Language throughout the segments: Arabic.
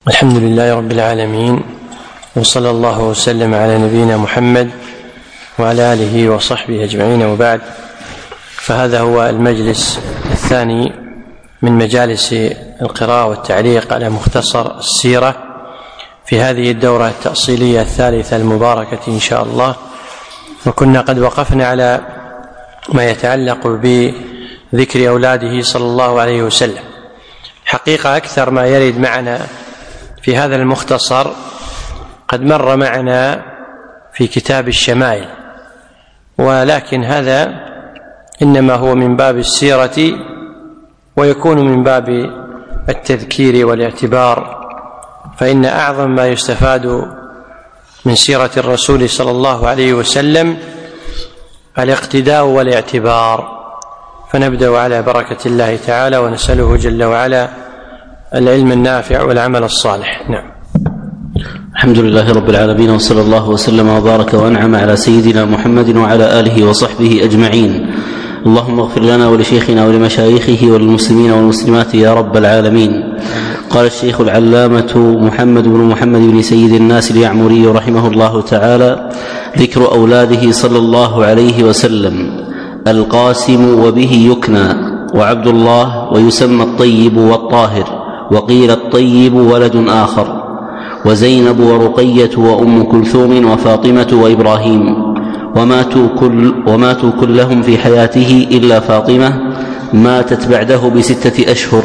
الحمد لله رب العالمين، وصلى الله وسلم على نبينا محمد وعلى آله وصحبه أجمعين، وبعد. فهذا هو المجلس الثاني من مجالس القراءة والتعليق على مختصر السيرة في هذه الدورة التأصيلية الثالثة المباركة إن شاء الله. وكنا قد وقفنا على ما يتعلق بذكر أولاده صلى الله عليه وسلم. حقيقة أكثر ما يرد معنا في هذا المختصر قد مر معنا في كتاب الشمائل، ولكن هذا إنما هو من باب السيرة، ويكون من باب التذكير والاعتبار، فإن أعظم ما يستفاد من سيرة الرسول صلى الله عليه وسلم الاقتداء والاعتبار. فنبدأ على بركة الله تعالى، ونسأله جل وعلا العلم النافع والعمل الصالح. نعم. الحمد لله رب العالمين، وصلى الله وسلم وبارك وأنعم على سيدنا محمد وعلى آله وصحبه أجمعين. اللهم اغفر لنا ولشيخنا ولمشايخه وللمسلمين والمسلمات يا رب العالمين. قال الشيخ العلامة محمد بن محمد بن سيد الناس اليعمري رحمه الله تعالى: ذكر أولاده صلى الله عليه وسلم: القاسم وبه يكنى، وعبد الله، ويسمى الطيب والطاهر، وقيل الطيب ولد آخر، وزينب ورقية وأم كلثوم وفاطمة وإبراهيم، وماتوا كلهم في حياته إلا فاطمة ماتت بعده ب6 أشهر،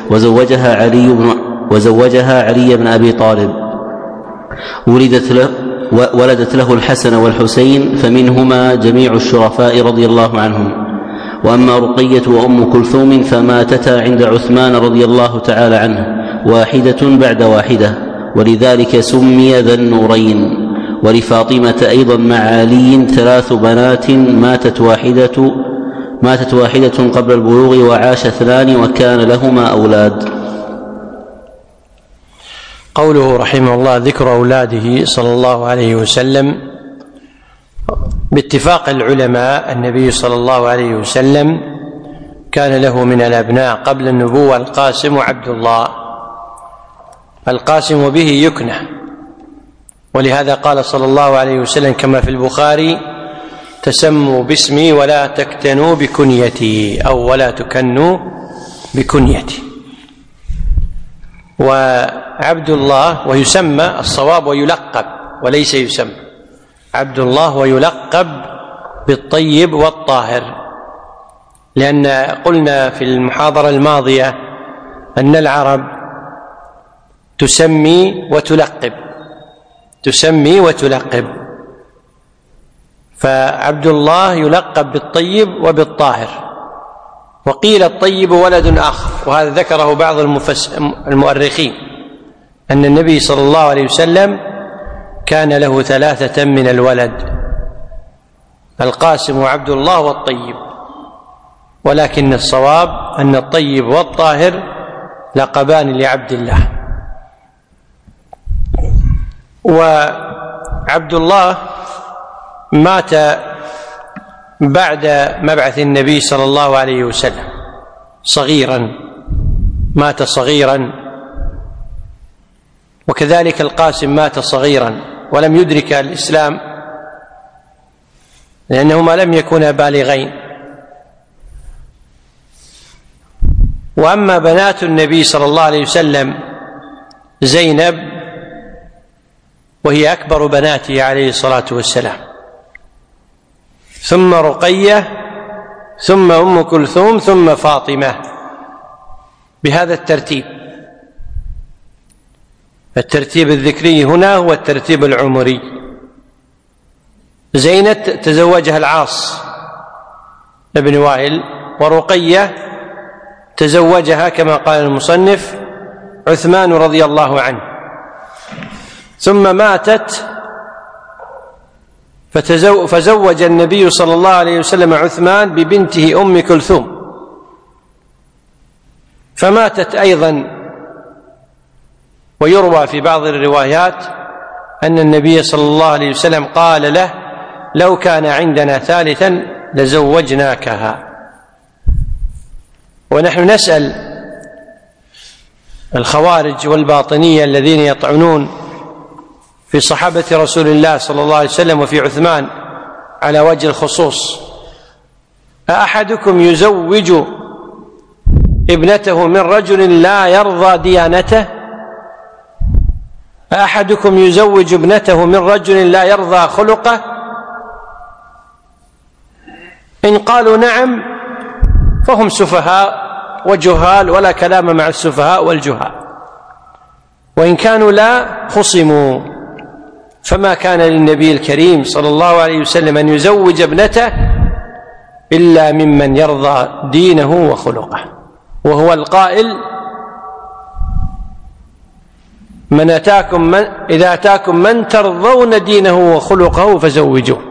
وزوجها علي بن أبي طالب. ولدت له الحسن والحسين، فمنهما جميع الشرفاء رضي الله عنهم. وأما رقية وأم كلثوم فماتتا عند عثمان رضي الله تعالى عنه، واحدة بعد واحدة، ولذلك سمي ذا النورين. ولفاطمة أيضا مع علي 3 بنات، ماتت واحدة قبل البلوغ، وعاش 2 وكان لهما أولاد. قوله رحمه الله: ذكر أولاده صلى الله عليه وسلم. باتفاق العلماء النبي صلى الله عليه وسلم كان له من الأبناء قبل النبوة القاسم وعبد الله. القاسم به يكنى، ولهذا قال صلى الله عليه وسلم كما في البخاري: تسموا باسمي ولا تكتنوا بكنيتي، أو ولا تكنوا بكنيتي. وعبد الله، ويسمى الصواب ويلقب وليس يسمى، عبد الله ويلقب بالطيب والطاهر، لأن قلنا في المحاضرة الماضية أن العرب تسمي وتلقب، فعبد الله يلقب بالطيب وبالطاهر. وقيل الطيب ولد آخر، وهذا ذكره بعض المؤرخين، أن النبي صلى الله عليه وسلم كان له 3 من الولد: القاسم وعبد الله والطيب، ولكن الصواب أن الطيب والطاهر لقبان لعبد الله. وعبد الله مات بعد مبعث النبي صلى الله عليه وسلم مات صغيرا، وكذلك القاسم مات صغيرا ولم يدرك الإسلام، لأنهما لم يكونا بالغين. وأما بنات النبي صلى الله عليه وسلم زينب، وهي أكبر بناته عليه الصلاة والسلام، ثم رقية، ثم أم كلثوم، ثم فاطمة، بهذا الترتيب. الترتيب الذكري هنا هو الترتيب العمري. زينب تزوجها العاص ابن وائل، ورقية تزوجها كما قال المصنف عثمان رضي الله عنه، ثم ماتت فزوج النبي صلى الله عليه وسلم عثمان ببنته أم كلثوم، فماتت أيضا. ويروى في بعض الروايات أن النبي صلى الله عليه وسلم قال له: لو كان عندنا ثالثا لزوجناكها. ونحن نسأل الخوارج والباطنية الذين يطعنون في صحابة رسول الله صلى الله عليه وسلم وفي عثمان على وجه الخصوص: أحدكم يزوج ابنته من رجل لا يرضى ديانته؟ أحدكم يزوج ابنته من رجل لا يرضى خلقه؟ إن قالوا نعم فهم سفهاء وجهال، ولا كلام مع السفهاء والجهال، وإن كانوا لا خصموا. فما كان للنبي الكريم صلى الله عليه وسلم أن يزوج ابنته إلا ممن يرضى دينه وخلقه، وهو القائل: إذا أتاكم من ترضون دينه وخلقه فزوجوه.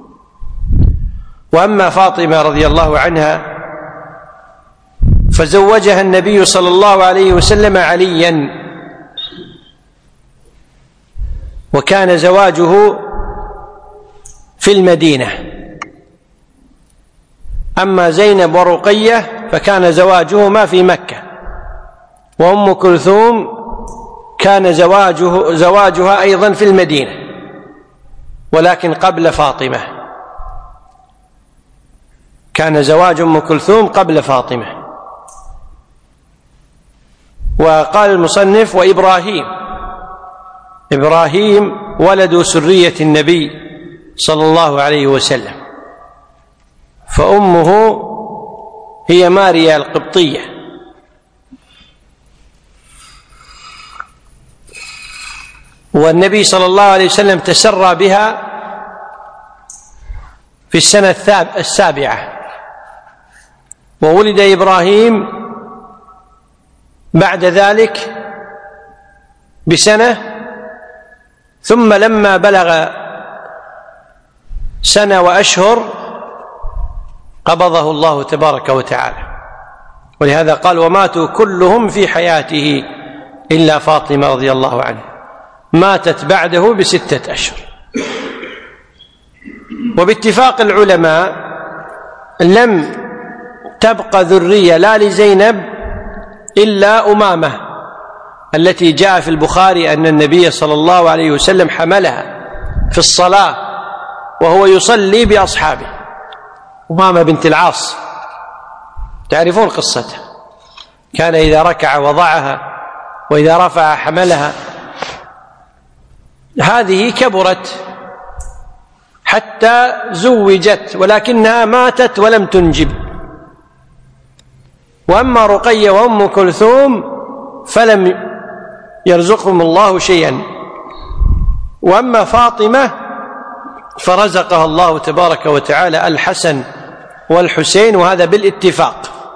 وأما فاطمة رضي الله عنها فزوجها النبي صلى الله عليه وسلم عليا، وكان زواجه في المدينة. أما زينب ورقية فكان زواجهما في مكة، وأم كلثوم كان زواجها أيضا في المدينة، ولكن قبل فاطمة. كان زواج أم كلثوم قبل فاطمة. وقال المصنف: إبراهيم ولد سرية النبي صلى الله عليه وسلم، فأمه هي ماريا القبطية. والنبي صلى الله عليه وسلم تسرى بها في السنة 7، وولد إبراهيم بعد ذلك بسنة، ثم لما بلغ 1 وأشهر قبضه الله تبارك وتعالى، ولهذا قال: وماتوا كلهم في حياته إلا فاطمة رضي الله عنها، ماتت بعده ب6 أشهر. وباتفاق العلماء لم تبقى ذرية لا لزينب إلا أمامة، التي جاء في البخاري أن النبي صلى الله عليه وسلم حملها في الصلاة وهو يصلي بأصحابه، أمامة بنت العاص، تعرفون قصتها، كان إذا ركع وضعها وإذا رفع حملها. هذه كبرت حتى زوجت، ولكنها ماتت ولم تنجب. وأما رقية وأم كلثوم فلم يرزقهم الله شيئا. وأما فاطمة فرزقها الله تبارك وتعالى الحسن والحسين، وهذا بالاتفاق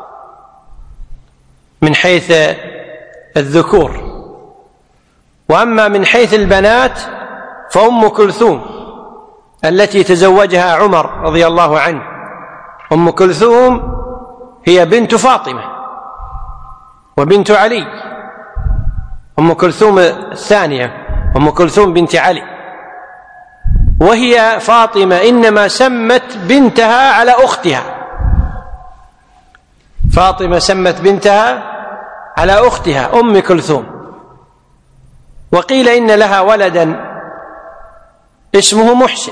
من حيث الذكور. وأما من حيث البنات فأم كلثوم التي تزوجها عمر رضي الله عنه، أم كلثوم هي بنت فاطمة وبنت علي، أم كلثوم الثانية، أم كلثوم بنت علي. وهي فاطمة إنما سمت بنتها على أختها، فاطمة سمت بنتها على أختها أم كلثوم. وقيل إن لها ولدا اسمه محسن،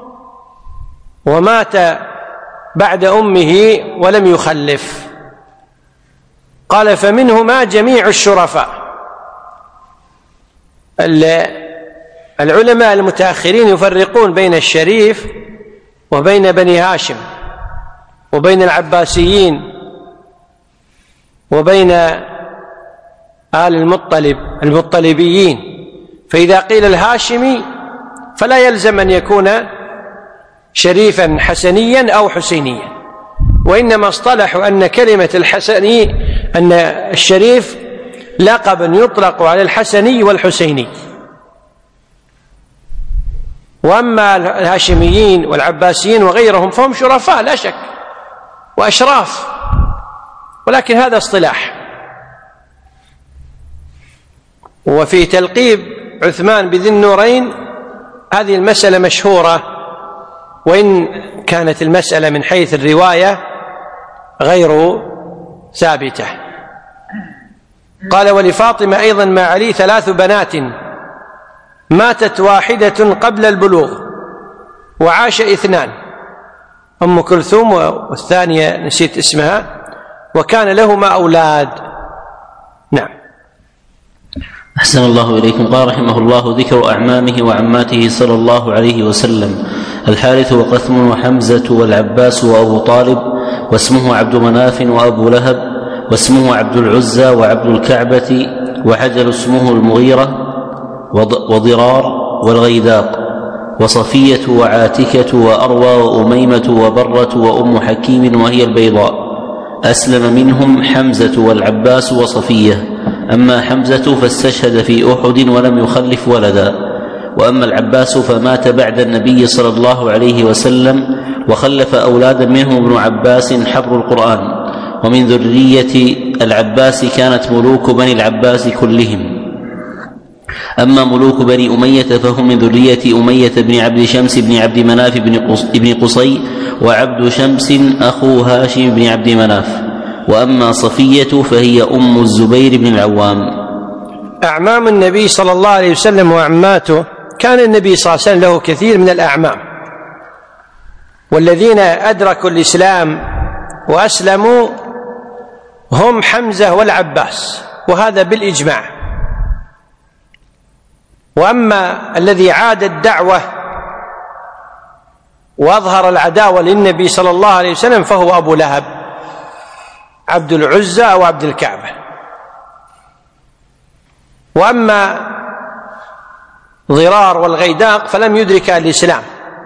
ومات بعد أمه ولم يخلف. قال: فمنهما جميع الشرفاء. العلماء المتأخرين يفرقون بين الشريف وبين بني هاشم وبين العباسيين وبين آل المطلبيين. فإذا قيل الهاشمي فلا يلزم أن يكون شريفا حسنيا أو حسينيا، وإنما اصطلحوا أن كلمة الحسني، أن الشريف لقب يطلق على الحسني والحسيني. وأما الهاشميين والعباسيين وغيرهم فهم شرفاء لا شك وأشراف، ولكن هذا اصطلاح. وفي تلقيب عثمان بذي النورين هذه المسألة مشهورة، وإن كانت المسألة من حيث الرواية غير ثابتة. قال: ولفاطمة أيضا مع علي 3 بنات ماتت واحدة قبل البلوغ وعاش 2، أم كلثوم والثانية نسيت اسمها، وكان لهما أولاد. نعم. أحسن الله إليكم. قال رحمه الله: ذكر أعمامه وعماته صلى الله عليه وسلم: الحارث وقثم وحمزة والعباس وأبو طالب، واسمه عبد مناف وأبو لهب، واسمه عبد العزى وعبد الكعبة، وحجل اسمه المغيرة وضرار والغيداق، وصفية وعاتكة وأروى وأميمة وبرة وأم حكيم وهي البيضاء. أسلم منهم حمزة والعباس وصفية. أما حمزة فاستشهد في أحد ولم يخلف ولدا، وأما العباس فمات بعد النبي صلى الله عليه وسلم وخلف أولادا منهم ابن عباس حبر القرآن. ومن ذرية العباس كانت ملوك بني العباس كلهم. أما ملوك بني أمية فهم من ذرية أمية بن عبد شمس بن عبد مناف بن قصي، وعبد شمس أخو هاشم بن عبد مناف. وأما صفية فهي أم الزبير بن العوام. أعمام النبي صلى الله عليه وسلم وعماته، كان النبي صلى الله عليه وسلم له كثير من الأعمام، والذين أدركوا الإسلام وأسلموا هم حمزة والعباس، وهذا بالإجماع. وأما الذي عاد الدعوة وأظهر العداوة للنبي صلى الله عليه وسلم فهو أبو لهب، عبد العزى أو عبد الكعبة. وأما ضرار والغيداق فلم يدرك الإسلام،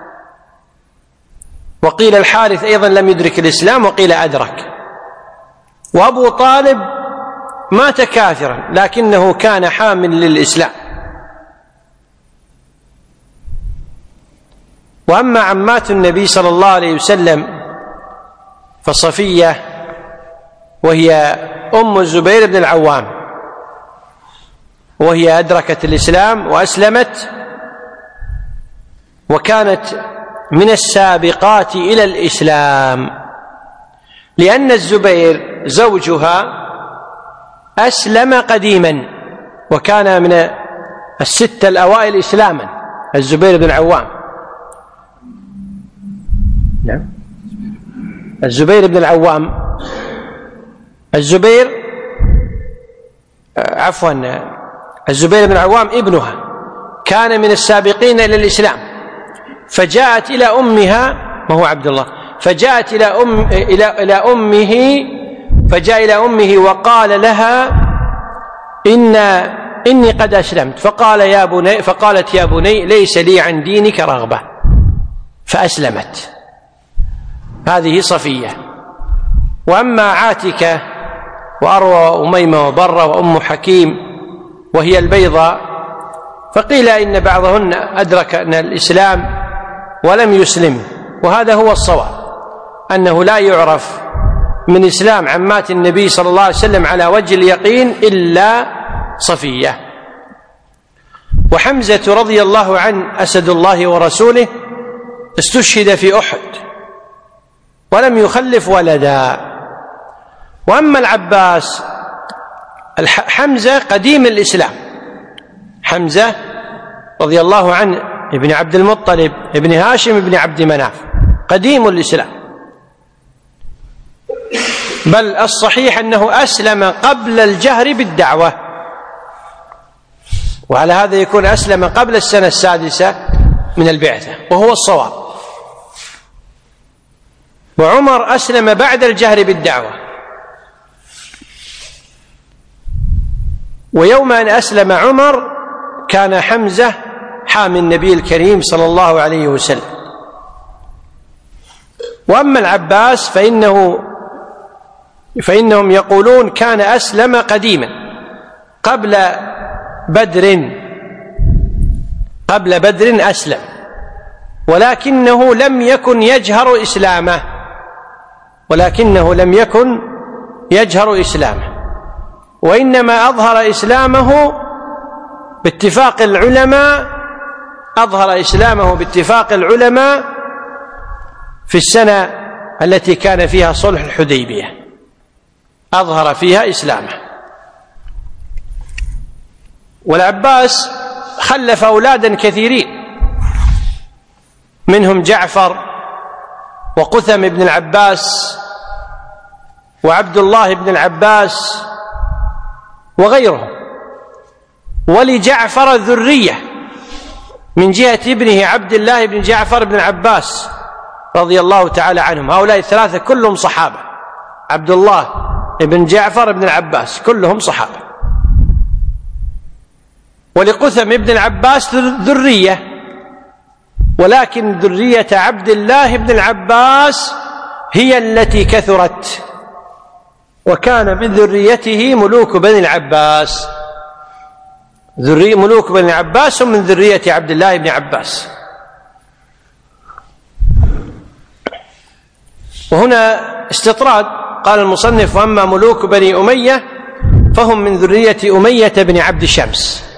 وقيل الحارث أيضا لم يدرك الإسلام، وقيل أدرك. وأبو طالب مات كافرا لكنه كان حامل للإسلام. وأما عمات النبي صلى الله عليه وسلم فصفية وهي أم الزبير بن العوام، وهي أدركت الإسلام وأسلمت، وكانت من السابقات إلى الإسلام، لأن الزبير زوجها أسلم قديما وكان من 6 الأوائل إسلاما، الزبير بن العوام. نعم. الزبير بن العوام، الزبير بن العوام ابنها كان من السابقين إلى الإسلام، فجاءت إلى أمها، ما هو عبد الله، فجاءت إلى أمه وقال لها: إني قد أسلمت. فقالت: يا بني ليس لي عن دينك رغبة، فأسلمت. هذه صفية. وأما عاتكة وأروى وأميمة وبرة وأم حكيم وهي البيضاء، فقيل إن بعضهن أدرك أن الإسلام ولم يسلم، وهذا هو الصواب، أنه لا يعرف من إسلام عمات النبي صلى الله عليه وسلم على وجه اليقين إلا صفية. وحمزة رضي الله عنه أسد الله ورسوله استشهد في أحد ولم يخلف ولدا. وأما العباس، حمزة قديم الإسلام، حمزة رضي الله عنه ابن عبد المطلب ابن هاشم ابن عبد مناف، قديم الإسلام، بل الصحيح أنه أسلم قبل الجهر بالدعوة، وعلى هذا يكون أسلم قبل السنة 6 من البعثة، وهو الصواب. وعمر أسلم بعد الجهر بالدعوة، ويوم أن أسلم عمر كان حمزة حامي النبي الكريم صلى الله عليه وسلم. وأما العباس فإنهم يقولون كان أسلم قديما قبل بدر أسلم، ولكنه لم يكن يجهر إسلامه، وإنما أظهر إسلامه باتفاق العلماء في السنة التي كان فيها صلح الحديبية، أظهر فيها إسلامه. والعباس خلف أولادا كثيرين، منهم جعفر وقثم بن العباس وعبد الله بن العباس وغيرهم. ولجعفر ذرية من جهة ابنه عبد الله بن جعفر بن العباس رضي الله تعالى عنهم. هؤلاء الثلاثة كلهم صحابة، عبد الله بن جعفر بن العباس كلهم صحابة. ولقثم بن العباس ذرية، ولكن ذرية عبد الله بن العباس هي التي كثرت، وكان من ذريته ملوك بني العباس. ملوك بني العباس هم من ذرية عبد الله بن عباس. وهنا استطراد، قال المصنف: وأما ملوك بني أمية فهم من ذرية أمية بن عبد شمس،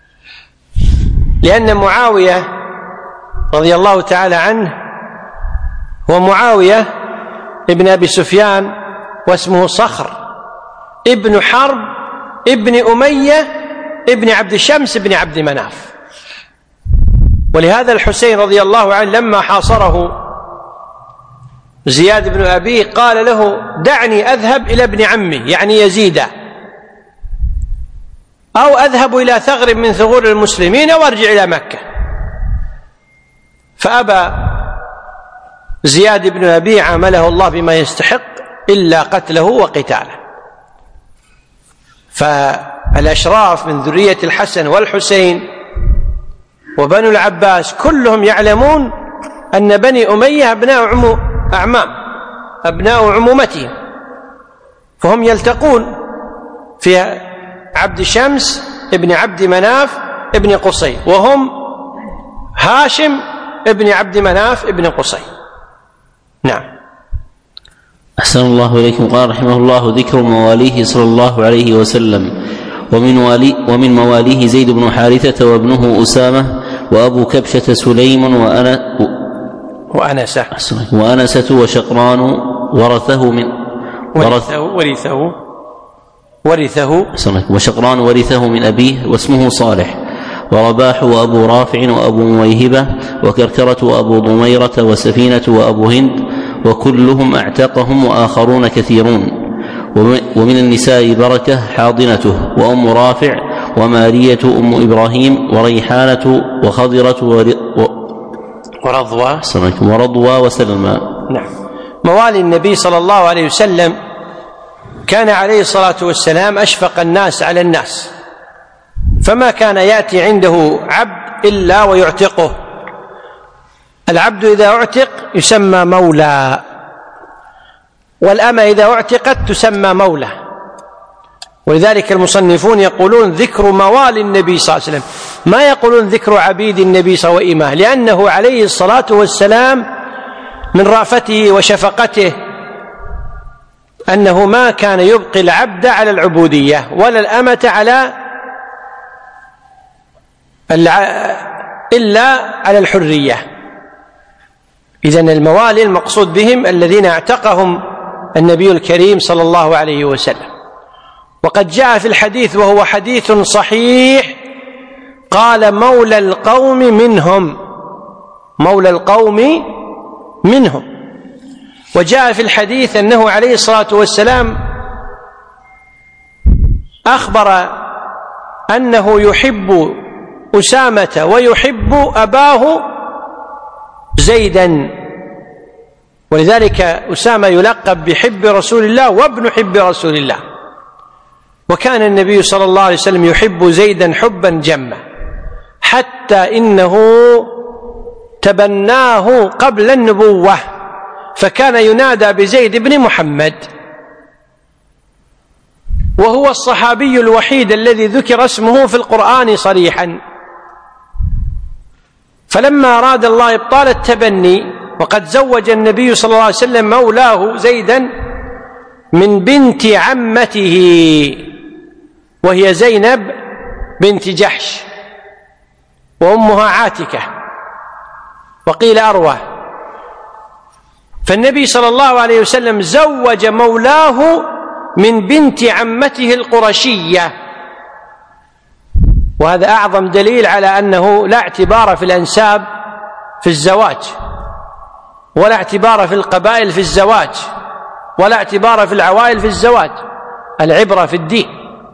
لأن معاوية رضي الله تعالى عنه هو معاوية ابن أبي سفيان، واسمه صخر ابن حرب ابن أمية ابن عبد شمس ابن عبد مناف. ولهذا الحسين رضي الله عنه لما حاصره زياد بن أبيه قال له: دعني أذهب إلى ابن عمي، يعني يزيد، أو أذهب إلى ثغر من ثغور المسلمين أو أرجع إلى مكة. فأبى زياد بن أبيه، عامله الله بما يستحق إلا قتله وقتاله. فالأشراف من ذرية الحسن والحسين وبنو العباس كلهم يعلمون أن بني أمية أبناء أعمام، أبناء عمومتهم، فهم يلتقون في عبد شمس ابن عبد مناف ابن قصي، وهم هاشم ابن عبد مناف ابن قصي. نعم. أحسن الله إليكم. قال رحمه الله: ذكر مواليه صلى الله عليه وسلم. ومن مواليه زيد بن حارثة وابنه أسامة وأبو كبشة سليم وأنسة وشقران وشقران ورثه من أبيه واسمه صالح، ورباح وأبو رافع وأبو مويهبة وكركرة وأبو ضميرة وسفينة وأبو هند، وكلهم أعتقهم وآخرون كثيرون. ومن النساء بركة حاضنته وأم رافع ومارية أم إبراهيم وريحانة وخضرة ورضوى وسلمى. نعم. موالي النبي صلى الله عليه وسلم كان عليه الصلاة والسلام أشفق الناس على الناس، فما كان يأتي عنده عبد إلا ويعتقه. العبد إذا اعتق يسمى مولى، والأمة إذا اعتقت تسمى مولى. ولذلك المصنفون يقولون ذكر موالي النبي صلى الله عليه وسلم، ما يقولون ذكر عبيد النبي صلى الله عليه وسلم، لأنه عليه الصلاة والسلام من رأفته وشفقته أنه ما كان يبقي العبد على العبودية ولا الأمة إلا على الحرية. إذن الموالي المقصود بهم الذين اعتقهم النبي الكريم صلى الله عليه وسلم. وقد جاء في الحديث وهو حديث صحيح قال: مولى القوم منهم، مولى القوم منهم. وجاء في الحديث أنه عليه الصلاة والسلام أخبر أنه يحب أسامة ويحب أباه زيدا، ولذلك أسامة يلقب بحب رسول الله وابن حب رسول الله. وكان النبي صلى الله عليه وسلم يحب زيدا حبا جما، حتى إنه تبناه قبل النبوة، فكان ينادى بزيد بن محمد، وهو الصحابي الوحيد الذي ذكر اسمه في القرآن صريحا. فلما أراد الله إبطال التبني، وقد زوج النبي صلى الله عليه وسلم مولاه زيدا من بنت عمته وهي زينب بنت جحش، وأمها عاتكة وقيل أروى. فالنبي صلى الله عليه وسلم زوج مولاه من بنت عمته القرشية، وهذا أعظم دليل على أنه لا اعتبار في الأنساب في الزواج، ولا اعتبار في القبائل في الزواج، ولا اعتبار في العوائل في الزواج، العبرة في الدين.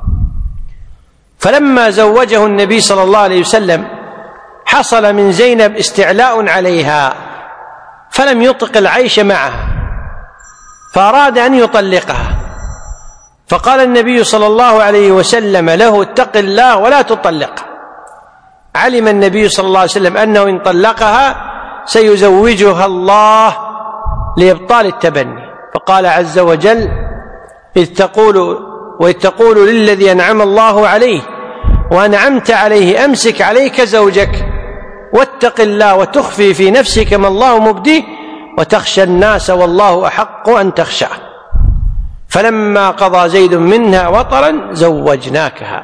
فلما زوجه النبي صلى الله عليه وسلم حصل من زينب استعلاء عليها، فلم يطق العيش معها، فأراد أن يطلقها، فقال النبي صلى الله عليه وسلم له: اتق الله ولا تطلقها. علم النبي صلى الله عليه وسلم أنه إن طلقها سيزوجها الله لإبطال التبني، فقال عز وجل: إذ تقول للذي أنعم الله عليه وأنعمت عليه أمسك عليك زوجك واتق الله وتخفي في نفسك ما الله مبديه وتخشى الناس والله أحق أن تخشاه، فلما قضى زيد منها وطرا زوجناكها.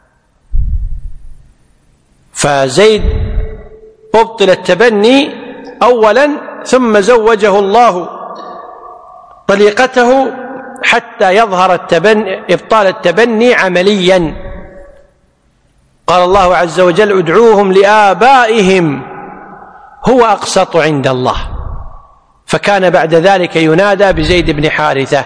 فزيد أبطل التبني أولا، ثم زوجه الله طليقته حتى يظهر إبطال التبني عمليا. قال الله عز وجل: ادعوهم لآبائهم هو أقسط عند الله. فكان بعد ذلك ينادى بزيد بن حارثة.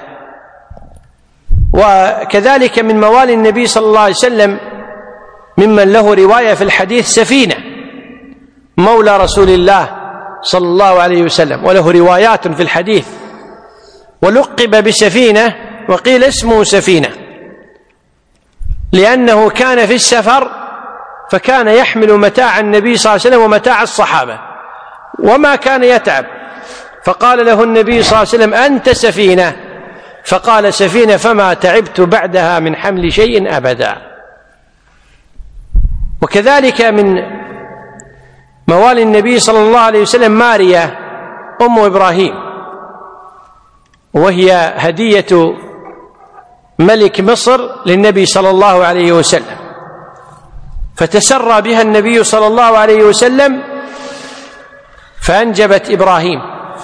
وكذلك من موالي النبي صلى الله عليه وسلم ممن له رواية في الحديث سفينة مولى رسول الله صلى الله عليه وسلم، وله روايات في الحديث، ولقب بسفينة وقيل اسمه سفينة لأنه كان في السفر، فكان يحمل متاع النبي صلى الله عليه وسلم ومتاع الصحابة وما كان يتعب، فقال له النبي صلى الله عليه وسلم: أنت سفينة، فقال: سفينة فما تعبت بعدها من حمل شيء أبدا. وكذلك من موالي النبي صلى الله عليه وسلم ماريا أم إبراهيم، وهي هدية ملك مصر للنبي صلى الله عليه وسلم، فتسرى بها النبي صلى الله عليه وسلم فأنجبت إبراهيم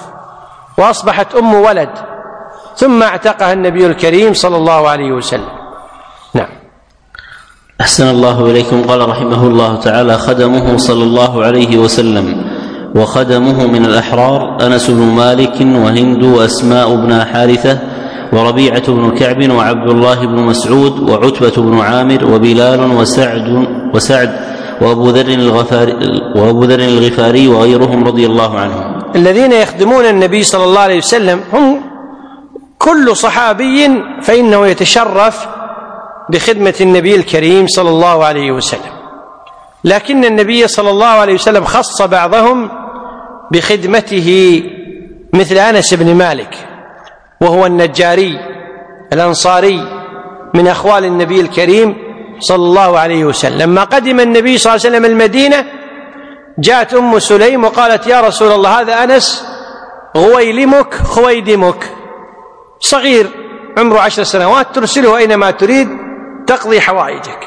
وأصبحت أم ولد، ثم اعتقها النبي الكريم صلى الله عليه وسلم. نعم. أحسن الله إليكم. قال رحمه الله تعالى: خدمه صلى الله عليه وسلم وخدمه من الأحرار أنس بن مالك وهند وأسماء بن حارثة وربيعة بن كعب وعبد الله بن مسعود وعتبة بن عامر وبلال وسعد وأبو ذر الغفاري وغيرهم رضي الله عنهم. الذين يخدمون النبي صلى الله عليه وسلم هم كل صحابي فإنه يتشرف بخدمة النبي الكريم صلى الله عليه وسلم، لكن النبي صلى الله عليه وسلم خص بعضهم بخدمته، مثل أنس بن مالك وهو النجاري الأنصاري من أخوال النبي الكريم صلى الله عليه وسلم. لما قدم النبي صلى الله عليه وسلم المدينة جاءت أم سليم وقالت: يا رسول الله، هذا أنس غويلمك خويدمك، صغير عمره 10 سنوات، ترسله أينما تريد تقضي حوائجك.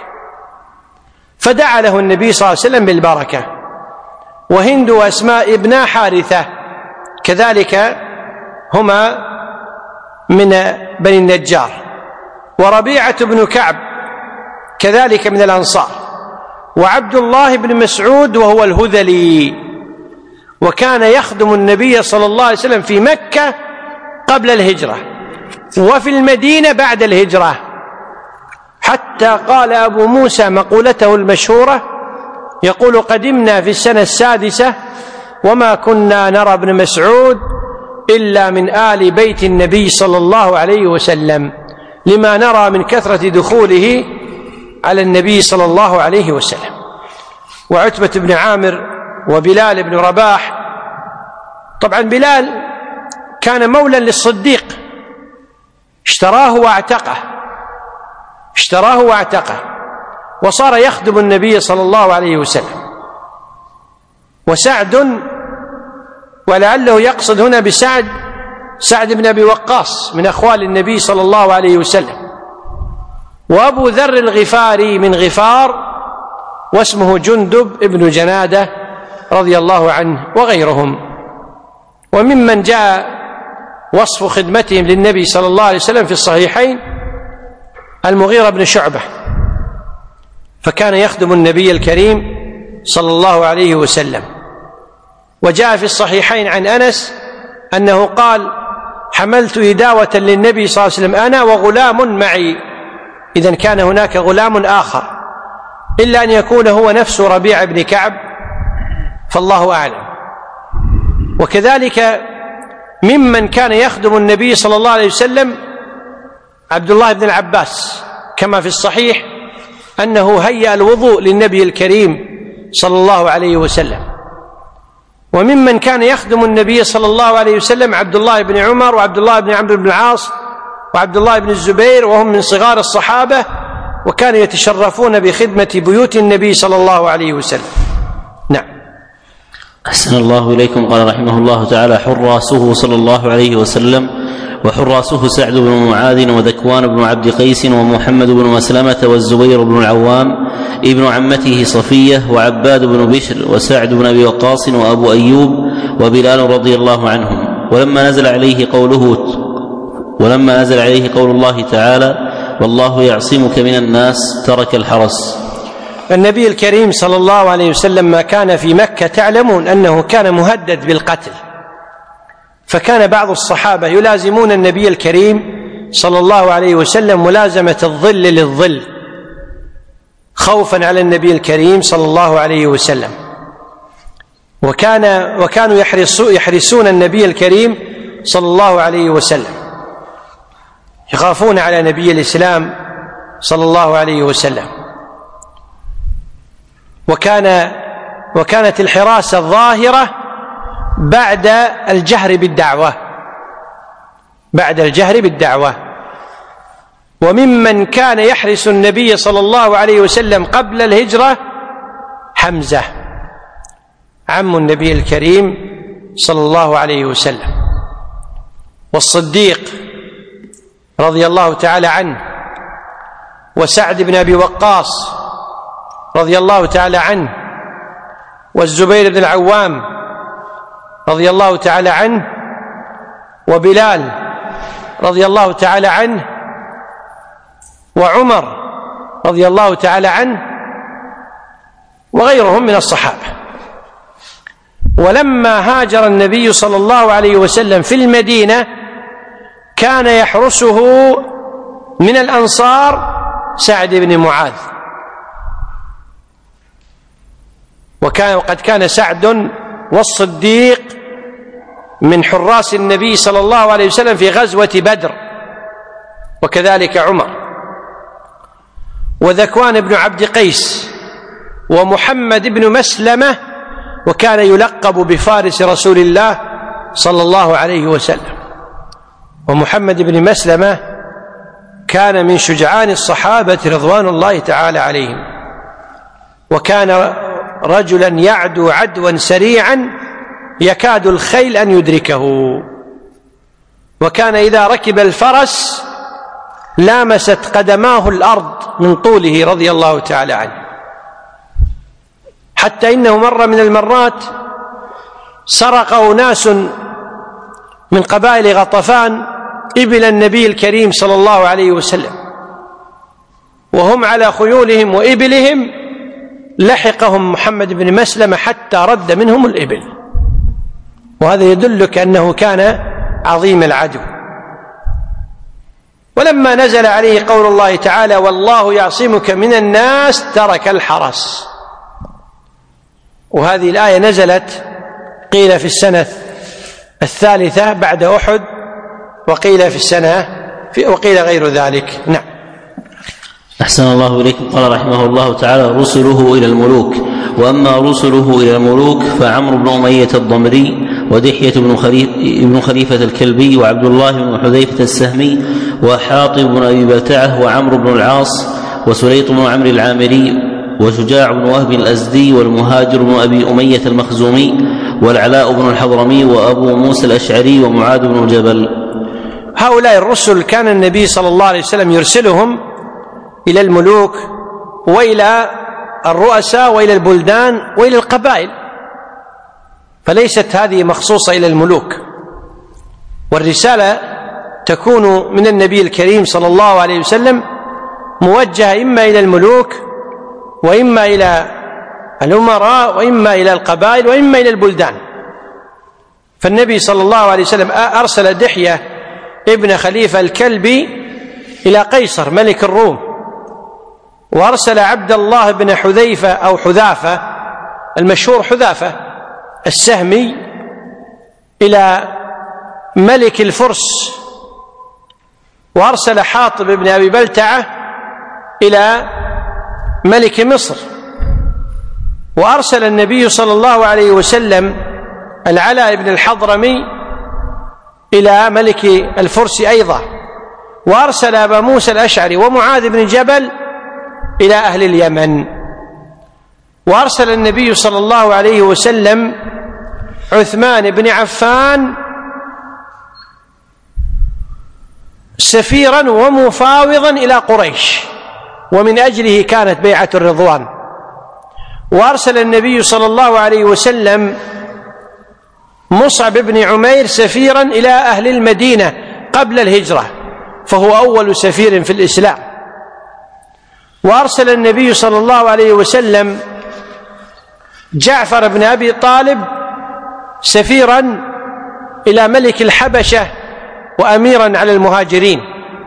فدعا له النبي صلى الله عليه وسلم بالبركة. وهند وأسماء ابن حارثة كذلك هما من بني النجار، وربيعة بن كعب كذلك من الأنصار، وعبد الله بن مسعود وهو الهذلي، وكان يخدم النبي صلى الله عليه وسلم في مكة قبل الهجرة وفي المدينة بعد الهجرة، حتى قال أبو موسى مقولته المشهورة يقول: قدمنا في السنة 6 وما كنا نرى ابن مسعود إلا من آل بيت النبي صلى الله عليه وسلم، لما نرى من كثرة دخوله على النبي صلى الله عليه وسلم. وعتبة بن عامر وبلال بن رباح، طبعا بلال كان مولا للصديق، اشتراه واعتقه وصار يخدم النبي صلى الله عليه وسلم. وسعد، ولعله يقصد هنا بسعد سعد بن أبي وقاص من أخوال النبي صلى الله عليه وسلم. وأبو ذر الغفاري من غفار، واسمه جندب ابن جنادة رضي الله عنه، وغيرهم. وممن جاء وصف خدمتهم للنبي صلى الله عليه وسلم في الصحيحين المغيرة بن شعبة، فكان يخدم النبي الكريم صلى الله عليه وسلم. وجاء في الصحيحين عن أنس أنه قال: حملت إداوة للنبي صلى الله عليه وسلم أنا وغلام معي. إذن كان هناك غلام آخر، إلا أن يكون هو نفس ربيع بن كعب، فالله أعلم. وكذلك ممن كان يخدم النبي صلى الله عليه وسلم عبد الله بن العباس، كما في الصحيح أنه هيأ الوضوء للنبي الكريم صلى الله عليه وسلم. وممن كان يخدم النبي صلى الله عليه وسلم عبد الله بن عمر وعبد الله بن عمرو بن العاص وعبد الله بن الزبير، وهم من صغار الصحابة، وكانوا يتشرفون بخدمة بيوت النبي صلى الله عليه وسلم. نعم. أحسن الله إليكم. قال رحمه الله تعالى: حراسه صلى الله عليه وسلم، وحراسه سعد بن معاذ وذكوان بن عبد قيس ومحمد بن مسلمة والزبير بن العوام ابن عمته صفية وعباد بن بشر وسعد بن أبي وقاص وأبو أيوب وبلال رضي الله عنهم. ولما نزل عليه قول الله تعالى: والله يعصمك من الناس، ترك الحرس. النبي الكريم صلى الله عليه وسلم ما كان في مكة تعلمون أنه كان مهدد بالقتل، فكان بعض الصحابة يلازمون النبي الكريم صلى الله عليه وسلم ملازمة الظل للظل خوفا على النبي الكريم صلى الله عليه وسلم. وكانوا يحرسون النبي الكريم صلى الله عليه وسلم، يخافون على نبي الإسلام صلى الله عليه وسلم. وكانت الحراسة الظاهرة بعد الجهر بالدعوة. وممن كان يحرس النبي صلى الله عليه وسلم قبل الهجرة حمزة عم النبي الكريم صلى الله عليه وسلم، والصديق رضي الله تعالى عنه، وسعد بن أبي وقاص رضي الله تعالى عنه، والزبير بن العوام رضي الله تعالى عنه، وبلال رضي الله تعالى عنه، وعمر رضي الله تعالى عنه، وغيرهم من الصحابة. ولما هاجر النبي صلى الله عليه وسلم في المدينة كان يحرسه من الأنصار سعد بن معاذ، وقد كان سعد والصديق من حراس النبي صلى الله عليه وسلم في غزوة بدر، وكذلك عمر، وذكوان بن عبد قيس، ومحمد بن مسلمة، وكان يلقب بفارس رسول الله صلى الله عليه وسلم. ومحمد بن مسلمة كان من شجعان الصحابة رضوان الله تعالى عليهم، وكان رجلا يعدو عدوا سريعا يكاد الخيل أن يدركه، وكان إذا ركب الفرس لامست قدماه الأرض من طوله رضي الله تعالى عنه، حتى إنه مرة من المرات سرق أناس من قبائل غطفان إبل النبي الكريم صلى الله عليه وسلم، وهم على خيولهم وإبلهم، لحقهم محمد بن مسلمة حتى رد منهم الإبل، وهذا يدلك أنه كان عظيم العدو. ولما نزل عليه قول الله تعالى: والله يعصمك من الناس، ترك الحرس. وهذه الآية نزلت قيل في السنة 3 بعد أحد، وقيل وقيل غير ذلك. نعم. أحسن الله إليكم. قال رحمه الله تعالى: رسله إلى الملوك. وأما رسله إلى الملوك فعمرو بن أمية الضمري، ودحية بن خليفة الكلبي، وعبد الله بن حذيفة السهمي، وحاطب بن أبي بلتعة، وعمرو بن العاص، وسليط بن عمرو العامري، وشجاع بن وهب الأزدي، والمهاجر بن أبي أمية المخزومي، والعلاء بن الحضرمي، وأبو موسى الأشعري، ومعاذ بن جبل. هؤلاء الرسل كان النبي صلى الله عليه وسلم يرسلهم إلى الملوك وإلى الرؤساء وإلى البلدان وإلى القبائل، فليست هذه مخصوصة إلى الملوك. والرسالة تكون من النبي الكريم صلى الله عليه وسلم موجهة إما إلى الملوك وإما إلى الأمراء وإما إلى القبائل وإما إلى البلدان. فالنبي صلى الله عليه وسلم أرسل دحية ابن خليفة الكلبي إلى قيصر ملك الروم، وأرسل عبد الله بن حذيفة أو حذافة المشهور حذافة السهمي إلى ملك الفرس، وأرسل حاطب بن أبي بلتعة إلى ملك مصر، وأرسل النبي صلى الله عليه وسلم العلاء بن الحضرمي إلى ملك الفرس أيضا، وأرسل أبا موسى الأشعري ومعاذ بن جبل إلى أهل اليمن، وأرسل النبي صلى الله عليه وسلم عثمان بن عفان سفيرا ومفاوضا إلى قريش، ومن أجله كانت بيعة الرضوان. وأرسل النبي صلى الله عليه وسلم مصعب بن عمير سفيرا إلى أهل المدينة قبل الهجرة، فهو أول سفير في الإسلام. وأرسل النبي صلى الله عليه وسلم جعفر بن أبي طالب سفيرا إلى ملك الحبشة وأميرا على المهاجرين.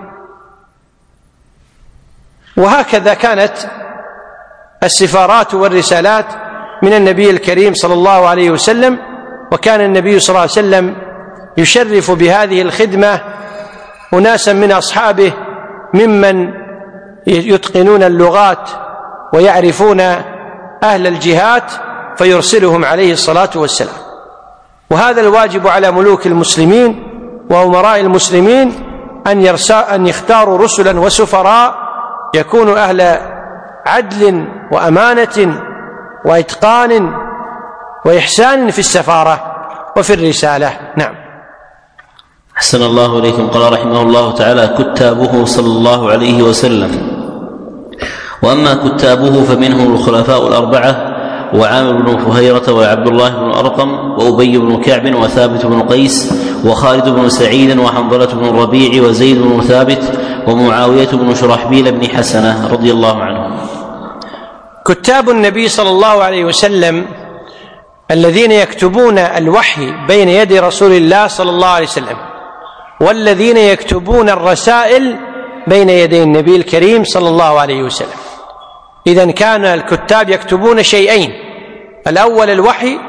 وهكذا كانت السفارات والرسالات من النبي الكريم صلى الله عليه وسلم. وكان النبي صلى الله عليه وسلم يشرف بهذه الخدمة أناسا من أصحابه ممن يتقنون اللغات ويعرفون أهل الجهات، فيرسلهم عليه الصلاة والسلام. وهذا الواجب على ملوك المسلمين وأمراء المسلمين أن يختاروا رسلا وسفراء يكونوا أهل عدل وأمانة وإتقان وإحسان في السفارة وفي الرسالة. نعم. أحسن الله إليكم. قال رحمه الله تعالى: كتابه صلى الله عليه وسلم. وأما كتابه فمنهم الخلفاء الأربعة وعامر بن فهيرة وعبد الله بن أرقم وأبي بن كعب وثابت بن قيس وخالد بن سعيد وحنظلة بن الربيع وزيد بن ثابت ومعاوية بن شرحبيل بن حسنة رضي الله عنهم. كتاب النبي صلى الله عليه وسلم الذين يكتبون الوحي بين يدي رسول الله صلى الله عليه وسلم، والذين يكتبون الرسائل بين يدي النبي الكريم صلى الله عليه وسلم. إذن كان الكتاب يكتبون شيئين: الأول الوحي،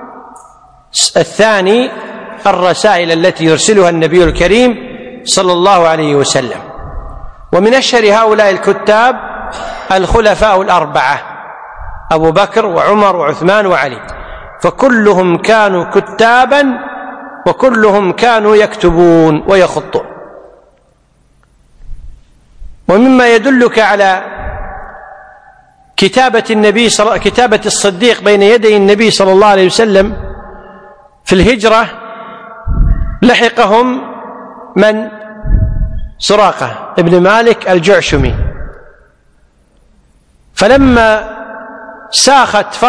الثاني الرسائل التي يرسلها النبي الكريم صلى الله عليه وسلم. ومن أشهر هؤلاء الكتاب الخلفاء الأربعة أبو بكر وعمر وعثمان وعلي، فكلهم كانوا كتابا وكلهم كانوا يكتبون ويخطون. ومما يدلك على كتابة الصديق بين يدي النبي صلى الله عليه وسلم في الهجرة، لحقهم من؟ سراقة ابن مالك الجعشمي، فلما ساخت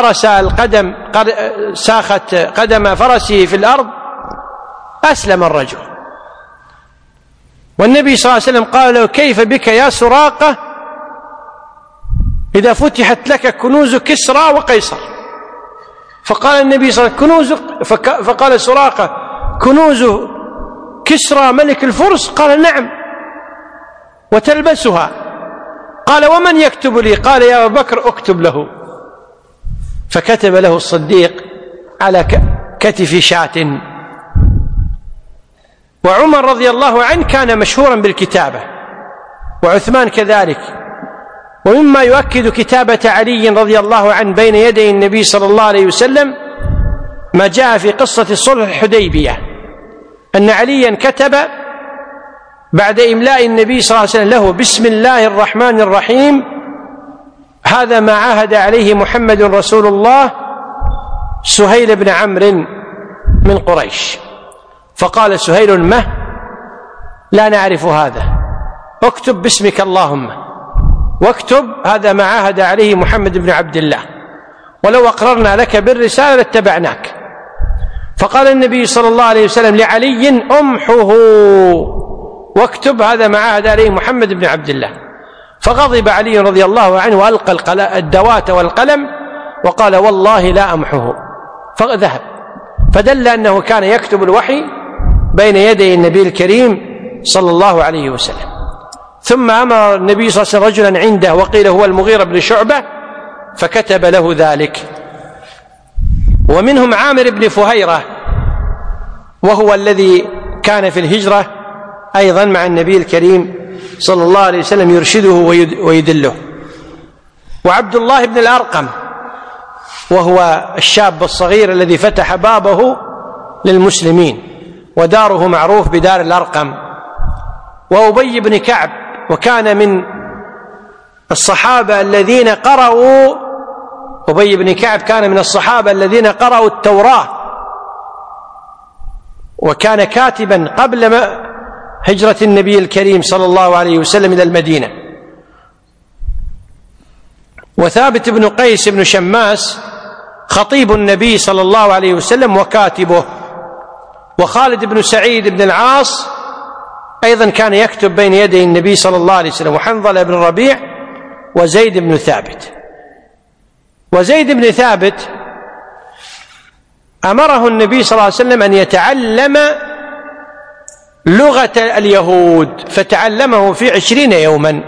قدم فرسه في الأرض أسلم الرجل، والنبي صلى الله عليه وسلم قال له: كيف بك يا سراقة إذا فتحت لك كنوز كسرى وقيصر؟ فقال النبي صلى الله عليه وسلم: فقال سراقة: كنوز كسرى ملك الفرس؟ قال: نعم، وتلبسها. قال: ومن يكتب لي؟ قال: يا أبا بكر اكتب له. فكتب له الصديق على كتف شاة. وعمر رضي الله عنه كان مشهورا بالكتابة، وعثمان كذلك. ومما يؤكد كتابة علي رضي الله عنه بين يدي النبي صلى الله عليه وسلم ما جاء في قصة صلح الحديبية، أن عليا كتب بعد إملاء النبي صلى الله عليه وسلم له: بسم الله الرحمن الرحيم، هذا ما عاهد عليه محمد رسول الله سهيل بن عمرو من قريش. فقال سهيل: ما لا نعرف هذا، اكتب باسمك اللهم، واكتب هذا ما عاهد عليه محمد بن عبد الله، ولو أقررنا لك بالرسالة لاتبعناك. فقال النبي صلى الله عليه وسلم لعلي: امحه واكتب هذا ما عاهد عليه محمد بن عبد الله. فغضب علي رضي الله عنه وألقى الدوات والقلم وقال والله لا أمحوه، فذهب. فدل أنه كان يكتب الوحي بين يدي النبي الكريم صلى الله عليه وسلم. ثم أمر النبي صلى الله عليه وسلم رجلا عنده وقيل هو المغيرة بن شعبة فكتب له ذلك. ومنهم عامر بن فهيرة وهو الذي كان في الهجرة أيضا مع النبي الكريم صلى الله عليه وسلم يرشده ويدله. وعبد الله بن الأرقم وهو الشاب الصغير الذي فتح بابه للمسلمين وداره معروف بدار الأرقم. وأبي بن كعب وكان من الصحابة الذين قرأوا، أبي بن كعب كان من الصحابة الذين قرأوا التوراة وكان كاتبا قبل هجرة النبي الكريم صلى الله عليه وسلم إلى المدينة. وثابت بن قيس بن شماس خطيب النبي صلى الله عليه وسلم وكاتبه. وخالد بن سعيد بن العاص أيضا كان يكتب بين يدي النبي صلى الله عليه وسلم. وحنظلة بن ربيع وزيد بن ثابت. وزيد بن ثابت أمره النبي صلى الله عليه وسلم أن يتعلم لغة اليهود فتعلمه في 20 يوما،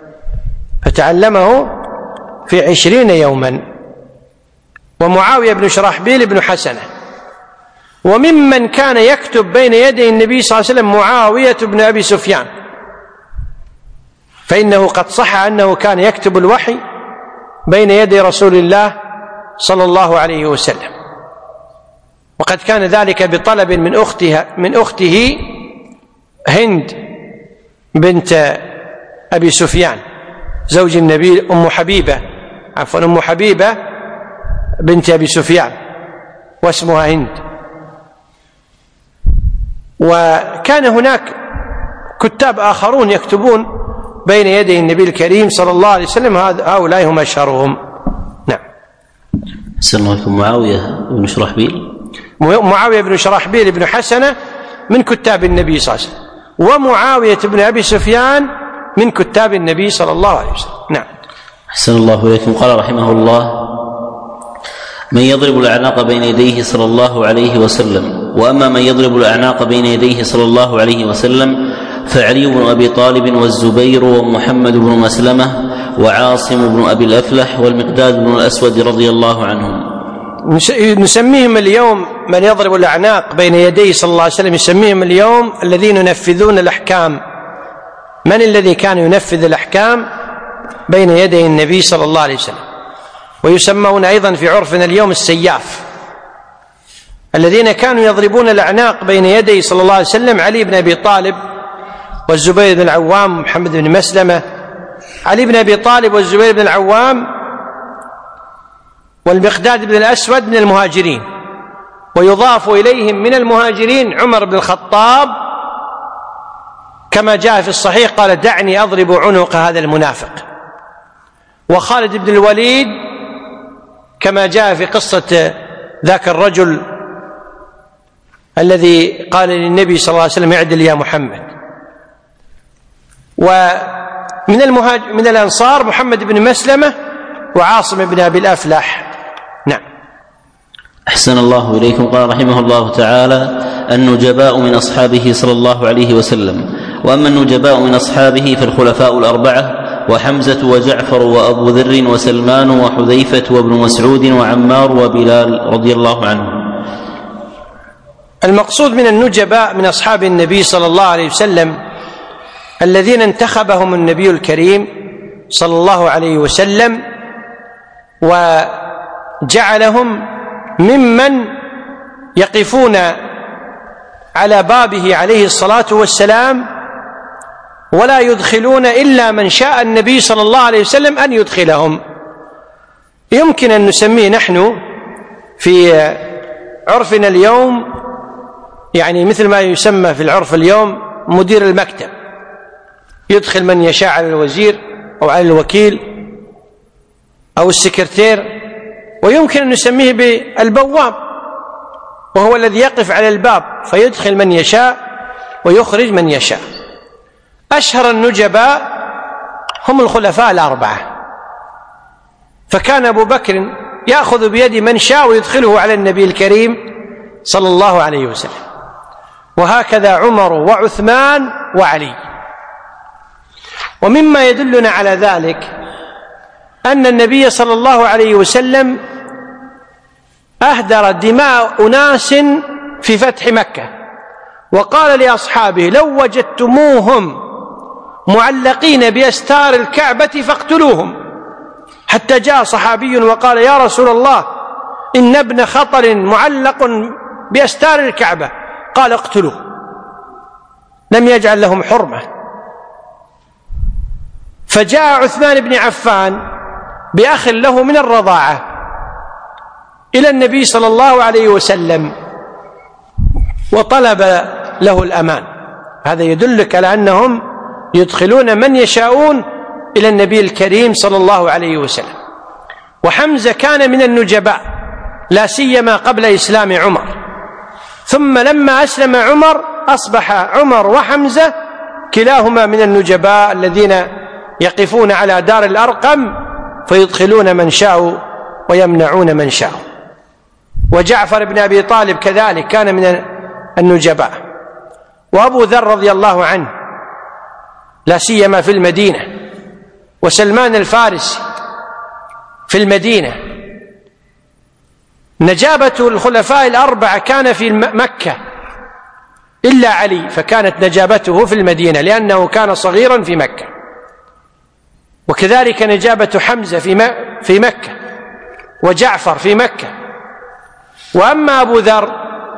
في 20 يوما. ومعاوية بن شرحبيل بن حسنة. وممن كان يكتب بين يدي النبي صلى الله عليه وسلم معاوية بن أبي سفيان، فإنه قد صح أنه كان يكتب الوحي بين يدي رسول الله صلى الله عليه وسلم. وقد كان ذلك بطلب من أخته هند بنت أبي سفيان زوج النبي، أم حبيبة بنت أبي سفيان واسمها هند. وكان هناك كتاب آخرون يكتبون بين يدي النبي الكريم صلى الله عليه وسلم، هؤلاء هم أشهرهم. نعم. أحسن الله إليكم. معاوية بن شرحبيل بن حسنة من كتاب النبي صلى الله عليه وسلم، ومعاوية بن أبي سفيان من كتاب النبي صلى الله عليه وسلم. نعم. أحسن الله إليكم. قال رحمه الله: من يضرب الأعناق بين يديه صلى الله عليه وسلم. وأما من يضرب الأعناق بين يديه صلى الله عليه وسلم فعلي بن أبي طالب والزبير ومحمد بن مسلمة وعاصم بن أبي الأفلح والمقداد بن الأسود رضي الله عنهم. نسميهم اليوم من يضرب الأعناق بين يديه صلى الله عليه وسلم، يسميهم اليوم الذين ينفذون الأحكام. من الذي كان ينفذ الأحكام بين يدي النبي صلى الله عليه وسلم؟ ويسمون أيضا في عرفنا اليوم السياف. الذين كانوا يضربون الأعناق بين يدي صلى الله عليه وسلم علي بن أبي طالب والزبير بن العوام ومحمد بن مسلمة. علي بن أبي طالب والزبير بن العوام والمقداد بن الأسود من المهاجرين، ويضاف إليهم من المهاجرين عمر بن الخطاب كما جاء في الصحيح قال: دعني أضرب عنق هذا المنافق. وخالد بن الوليد كما جاء في قصة ذاك الرجل الذي قال للنبي صلى الله عليه وسلم: اعدل يا محمد. ومن الأنصار محمد بن مسلمة وعاصم بن أبي الأفلح. نعم. أحسن الله إليكم. قال رحمه الله تعالى: النجباء من أصحابه صلى الله عليه وسلم. وأما النجباء من أصحابه فالخلفاء الأربعة وحمزة وجعفر وأبو ذر وسلمان وحذيفة وابن مسعود وعمار وبلال رضي الله عنهم. المقصود من النجباء من أصحاب النبي صلى الله عليه وسلم الذين انتخبهم النبي الكريم صلى الله عليه وسلم وجعلهم ممن يقفون على بابه عليه الصلاة والسلام ولا يدخلون إلا من شاء النبي صلى الله عليه وسلم أن يدخلهم. يمكن أن نسميه نحن في عرفنا اليوم، يعني مثل ما يسمى في العرف اليوم مدير المكتب، يدخل من يشاء على الوزير أو على الوكيل أو السكرتير. ويمكن أن نسميه بالبواب، وهو الذي يقف على الباب فيدخل من يشاء ويخرج من يشاء. أشهر النجباء هم الخلفاء الأربعة. فكان أبو بكر يأخذ بيد من شاء ويدخله على النبي الكريم صلى الله عليه وسلم، وهكذا عمر وعثمان وعلي. ومما يدلنا على ذلك أن النبي صلى الله عليه وسلم أهدر دماء أناس في فتح مكة، وقال لأصحابه: لو وجدتموهم معلقين بأستار الكعبة فاقتلوهم. حتى جاء صحابي وقال: يا رسول الله، إن ابن خطر معلق بأستار الكعبة. قال: اقتلوه. لم يجعل لهم حرمة. فجاء عثمان بن عفان بأخ له من الرضاعة إلى النبي صلى الله عليه وسلم وطلب له الأمان. هذا يدلك على أنهم يدخلون من يشاءون إلى النبي الكريم صلى الله عليه وسلم. وحمزة كان من النجباء، لا سيما قبل إسلام عمر، ثم لما أسلم عمر أصبح عمر وحمزة كلاهما من النجباء الذين يقفون على دار الأرقم فيدخلون من شاء ويمنعون من شاء. وجعفر بن أبي طالب كذلك كان من النجباء، وأبو ذر رضي الله عنه لا سيما في المدينة، وسلمان الفارسي في المدينة. نجابة الخلفاء الأربعة كان في مكة إلا علي، فكانت نجابته في المدينة لأنه كان صغيرا في مكة، وكذلك نجابة حمزة في مكة، وجعفر في مكة. وأما أبو ذر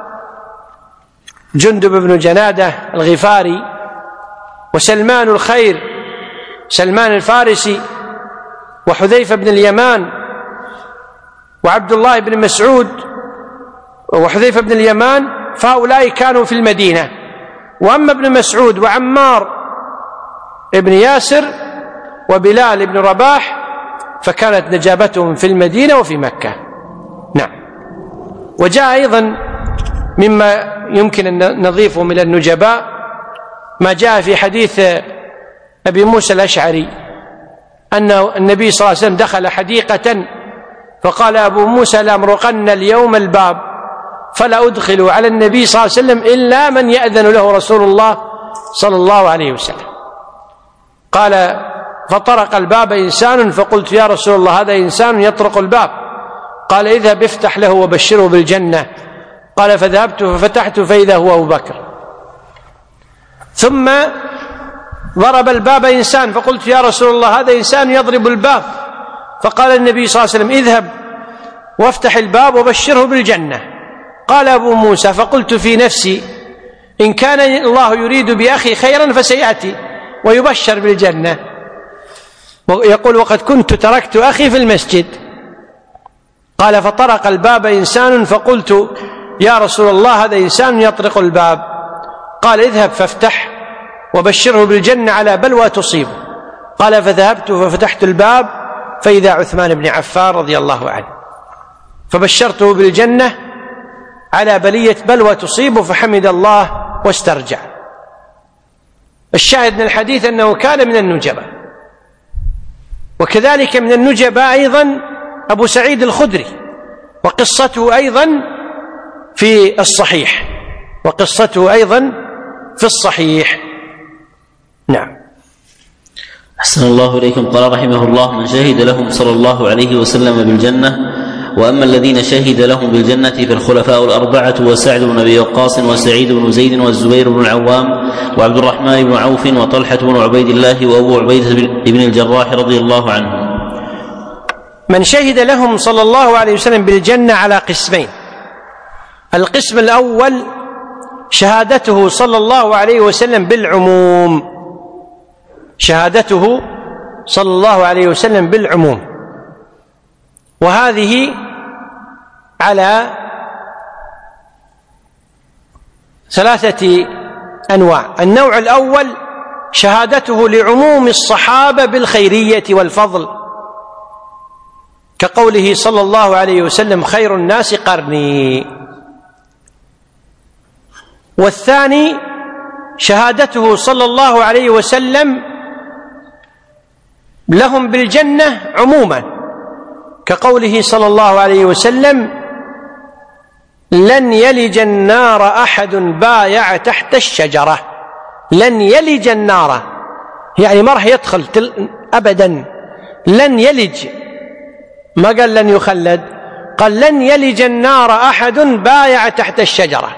جندب بن جنادة الغفاري، وسلمان الخير سلمان الفارسي، وحذيفة بن اليمان، وعبد الله بن مسعود، وحذيفة بن اليمان، فهؤلاء كانوا في المدينة. وأما ابن مسعود وعمار ابن ياسر وبلال بن رباح فكانت نجابتهم في المدينة وفي مكة. نعم. وجاء أيضا مما يمكن أن نضيفه من النجباء ما جاء في حديث أبي موسى الأشعري أن النبي صلى الله عليه وسلم دخل حديقة فقال أبو موسى: لأمرقن اليوم الباب فلا أدخل على النبي صلى الله عليه وسلم إلا من يأذن له رسول الله صلى الله عليه وسلم. قال: فطرق الباب إنسان فقلت: يا رسول الله، هذا إنسان يطرق الباب. قال: اذهب افتح له وبشره بالجنة. قال: فذهبت ففتحت فإذا هو أبو بكر. ثم ضرب الباب إنسان فقلت: يا رسول الله، هذا إنسان يضرب الباب. فقال النبي صلى الله عليه وسلم: اذهب وافتح الباب وبشره بالجنة. قال أبو موسى: فقلت في نفسي: إن كان الله يريد بأخي خيرا فسيأتي ويبشر بالجنة. يقول: وقد كنت تركت أخي في المسجد. قال: فطرق الباب إنسان فقلت: يا رسول الله، هذا إنسان يطرق الباب. قال: اذهب فافتح وبشره بالجنة على بلوى تصيبه. قال: فذهبت ففتحت الباب فإذا عثمان بن عفان رضي الله عنه، فبشرته بالجنة على بلية بلوى تصيبه فحمد الله واسترجع. الشاهد من الحديث أنه كان من النجبة. وكذلك من النجبة أيضا أبو سعيد الخدري، وقصته أيضا في الصحيح. نعم. أحسن الله إليكم. قال رحمه الله: من شهد لهم صلى الله عليه وسلم بالجنة. وأما الذين شهد لهم بالجنة فالخلفاء الأربعة: وسعد بن أبي وقاص، وسعيد بن زيد، والزبير بن العوام، وعبد الرحمن بن عوف، وطلحة بن عبيد الله، وأبو عبيدة بن الجراح رضي الله عنهم. من شهد لهم صلى الله عليه وسلم بالجنة على قسمين: القسم الأول شهادته صلى الله عليه وسلم بالعموم، شهادته صلى الله عليه وسلم بالعموم، وهذه على 3 أنواع. النوع الأول شهادته لعموم الصحابة بالخيرية والفضل، كقوله صلى الله عليه وسلم: خير الناس قرني. والثاني شهادته صلى الله عليه وسلم لهم بالجنة عموما، كقوله صلى الله عليه وسلم: لن يلج النار أحد بايع تحت الشجرة. لن يلج النار يعني ما راح يدخل أبدا. لن يلج، ما قال لن يخلد، قال لن يلج النار أحد بايع تحت الشجرة.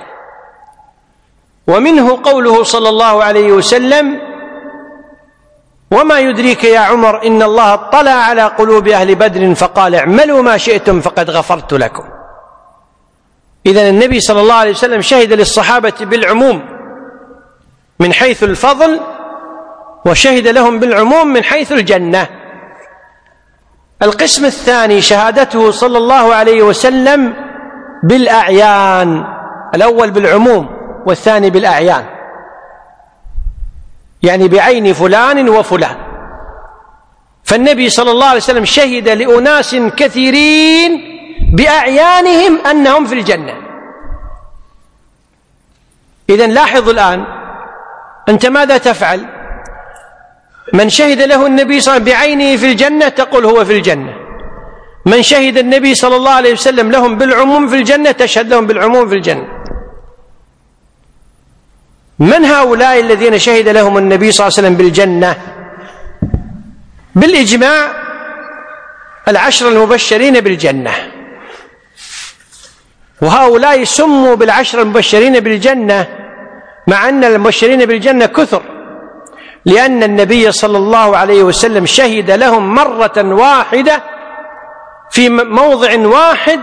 ومنه قوله صلى الله عليه وسلم: وما يدريك يا عمر إن الله اطلع على قلوب أهل بدر فقال اعملوا ما شئتم فقد غفرت لكم. إذن النبي صلى الله عليه وسلم شهد للصحابة بالعموم من حيث الفضل، وشهد لهم بالعموم من حيث الجنة. القسم الثاني شهادته صلى الله عليه وسلم بالأعيان، الأول بالعموم والثاني بالأعيان، يعني بعين فلان وفلان. فالنبي صلى الله عليه وسلم شهد لأناس كثيرين بأعيانهم أنهم في الجنة. إذن لاحظ الآن أنت ماذا تفعل؟ من شهد له النبي صلى الله عليه وسلم بعينه في الجنة تقول هو في الجنة، من شهد النبي صلى الله عليه وسلم لهم بالعموم في الجنة تشهد لهم بالعموم في الجنة. من هؤلاء الذين شهد لهم النبي صلى الله عليه وسلم بالجنة؟ بالإجماع 10 المبشرين بالجنة، وهؤلاء سموا بال10 المبشرين بالجنة مع أن المبشرين بالجنة كثر، لأن النبي صلى الله عليه وسلم شهد لهم مرة واحدة في موضع واحد،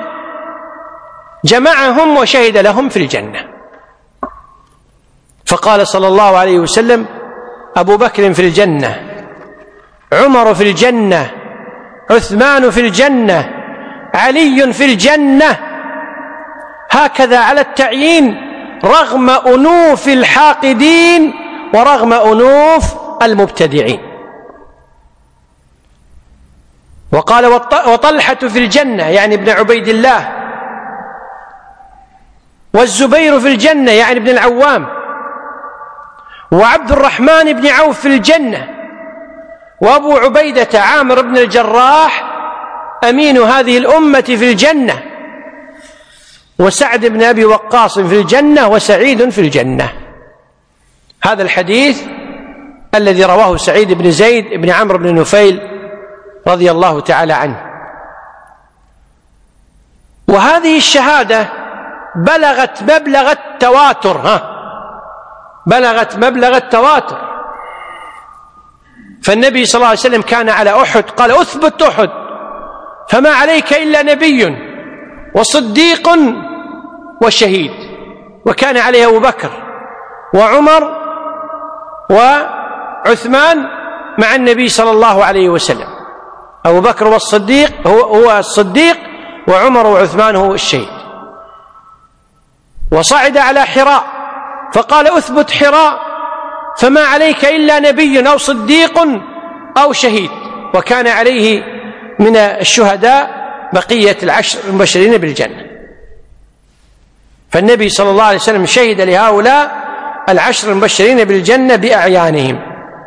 جمعهم وشهد لهم في الجنة. فقال صلى الله عليه وسلم: أبو بكر في الجنة، عمر في الجنة، عثمان في الجنة، علي في الجنة، هكذا على التعيين رغم أنوف الحاقدين ورغم أنوف المبتدعين. وقال: وطلحة في الجنة، يعني ابن عبيد الله، والزبير في الجنة، يعني ابن العوام، وعبد الرحمن بن عوف في الجنة، وأبو عبيدة عامر بن الجراح أمين هذه الأمة في الجنة، وسعد بن أبي وقاص في الجنة، وسعيد في الجنة. هذا الحديث الذي رواه سعيد بن زيد بن عمرو بن نفيل رضي الله تعالى عنه. وهذه الشهادة بلغت مبلغ التواتر، بلغت مبلغ التواتر. فالنبي صلى الله عليه وسلم كان على أحد قال: أثبت أحد فما عليك إلا نبي وصديق وشهيد. وكان عليه أبو بكر وعمر وعثمان مع النبي صلى الله عليه وسلم. أبو بكر والصديق هو الصديق، وعمر وعثمان هو الشهيد. وصعد على حراء فقال: أثبت حراء فما عليك إلا نبي أو صديق أو شهيد. وكان عليه من الشهداء بقية 10 المبشرين بالجنة. فالنبي صلى الله عليه وسلم شهد لهؤلاء 10 المبشرين بالجنة بأعيانهم.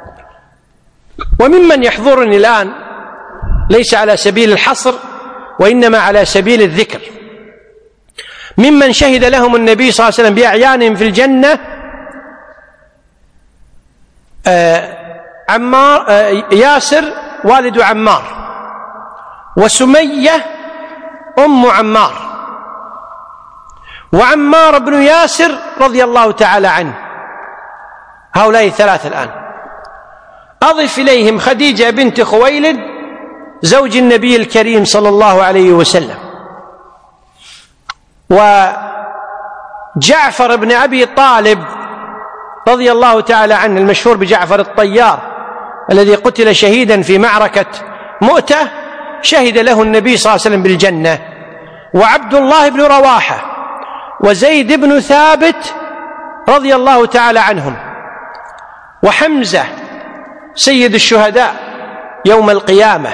وممن يحضرني الآن ليس على سبيل الحصر وإنما على سبيل الذكر، ممن شهد لهم النبي صلى الله عليه وسلم بأعيانهم في الجنة ياسر والد عمار، وسمية أم عمار، وعمار بن ياسر رضي الله تعالى عنه. هؤلاء 3 الآن. أضف إليهم خديجة بنت خويلد زوج النبي الكريم صلى الله عليه وسلم، وجعفر بن أبي طالب رضي الله تعالى عنه المشهور بجعفر الطيار الذي قتل شهيدا في معركة مؤتة، شهد له النبي صلى الله عليه وسلم بالجنة، وعبد الله بن رواحة، وزيد بن ثابت رضي الله تعالى عنهم، وحمزة سيد الشهداء يوم القيامة،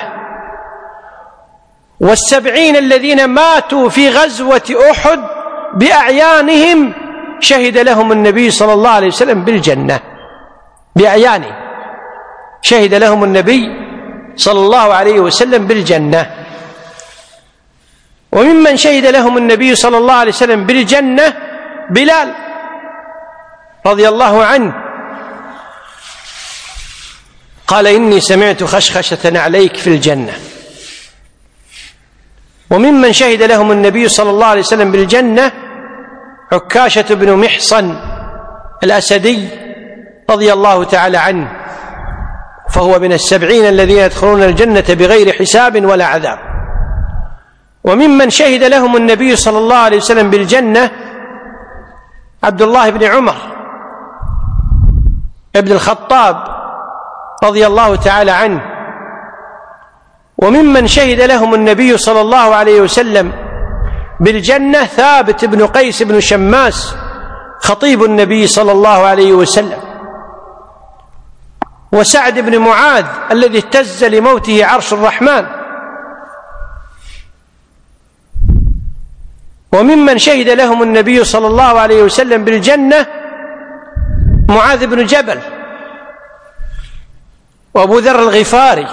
70 الذين ماتوا في غزوة أحد بأعيانهم شهد لهم النبي صلى الله عليه وسلم بالجنة بأعيانه. شهد لهم النبي صلى الله عليه وسلم بالجنة. وممن شهد لهم النبي صلى الله عليه وسلم بالجنة بلال رضي الله عنه، قال إني سمعت خشخشة عليك في الجنة. وممن شهد لهم النبي صلى الله عليه وسلم بالجنة عكاشة بن محصن الأسدي رضي الله تعالى عنه، فهو من 70 الذين يدخلون الجنة بغير حساب ولا عذاب. وممن شهد لهم النبي صلى الله عليه وسلم بالجنة عبد الله بن عمر ابن الخطاب رضي الله تعالى عنه. وممن شهد لهم النبي صلى الله عليه وسلم بالجنة ثابت بن قيس بن شماس خطيب النبي صلى الله عليه وسلم. وسعد بن معاذ الذي اهتز لموته عرش الرحمن. وممن شهد لهم النبي صلى الله عليه وسلم بالجنة معاذ بن جبل وأبو ذر الغفاري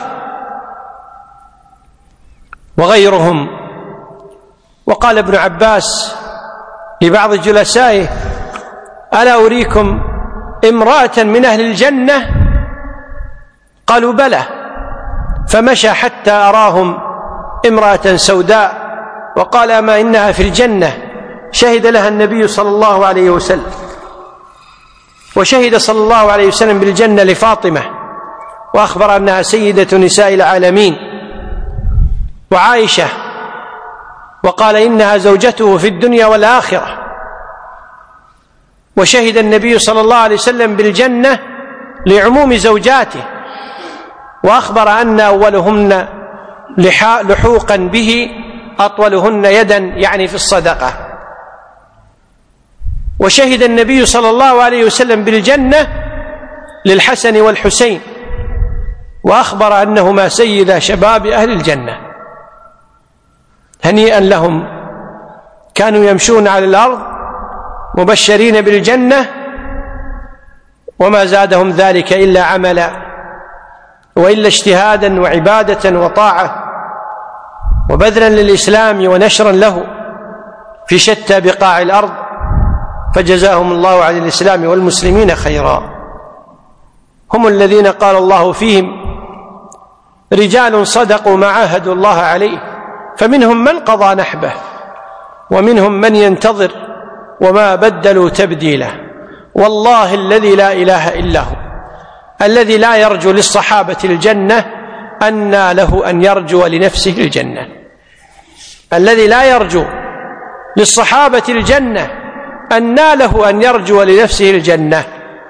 وغيرهم. وقال ابن عباس لبعض جلسائه: ألا أريكم امرأة من أهل الجنة؟ قالوا: بلى. فمشى حتى أراهم امرأة سوداء وقال: أما إنها في الجنة، شهد لها النبي صلى الله عليه وسلم. وشهد صلى الله عليه وسلم بالجنة لفاطمة وأخبر أنها سيدة نساء العالمين، وعائشة وقال إنها زوجته في الدنيا والآخرة. وشهد النبي صلى الله عليه وسلم بالجنة لعموم زوجاته، وأخبر أن أولهن لحوقا به أطولهن يدا، يعني في الصدقة. وشهد النبي صلى الله عليه وسلم بالجنة للحسن والحسين، وأخبر أنهما سيدا شباب أهل الجنة. هنيئا لهم، كانوا يمشون على الأرض مبشرين بالجنة، وما زادهم ذلك إلا عملا وإلا اجتهادا وعبادة وطاعة وبذلا للإسلام ونشرا له في شتى بقاع الأرض، فجزاهم الله عن الإسلام والمسلمين خيرا. هم الذين قال الله فيهم: رجال صدقوا ما عاهدوا الله عليه، فمنهم من قضى نحبه ومنهم من ينتظر وما بدلوا تبديلا. والله الذي لا إله إلا هو، الذي لا يرجو للصحابة الجنة أنى له أن يرجو لنفسه الجنة. الذي لا يرجو للصحابة الجنة أنى له أن يرجو لنفسه الجنة.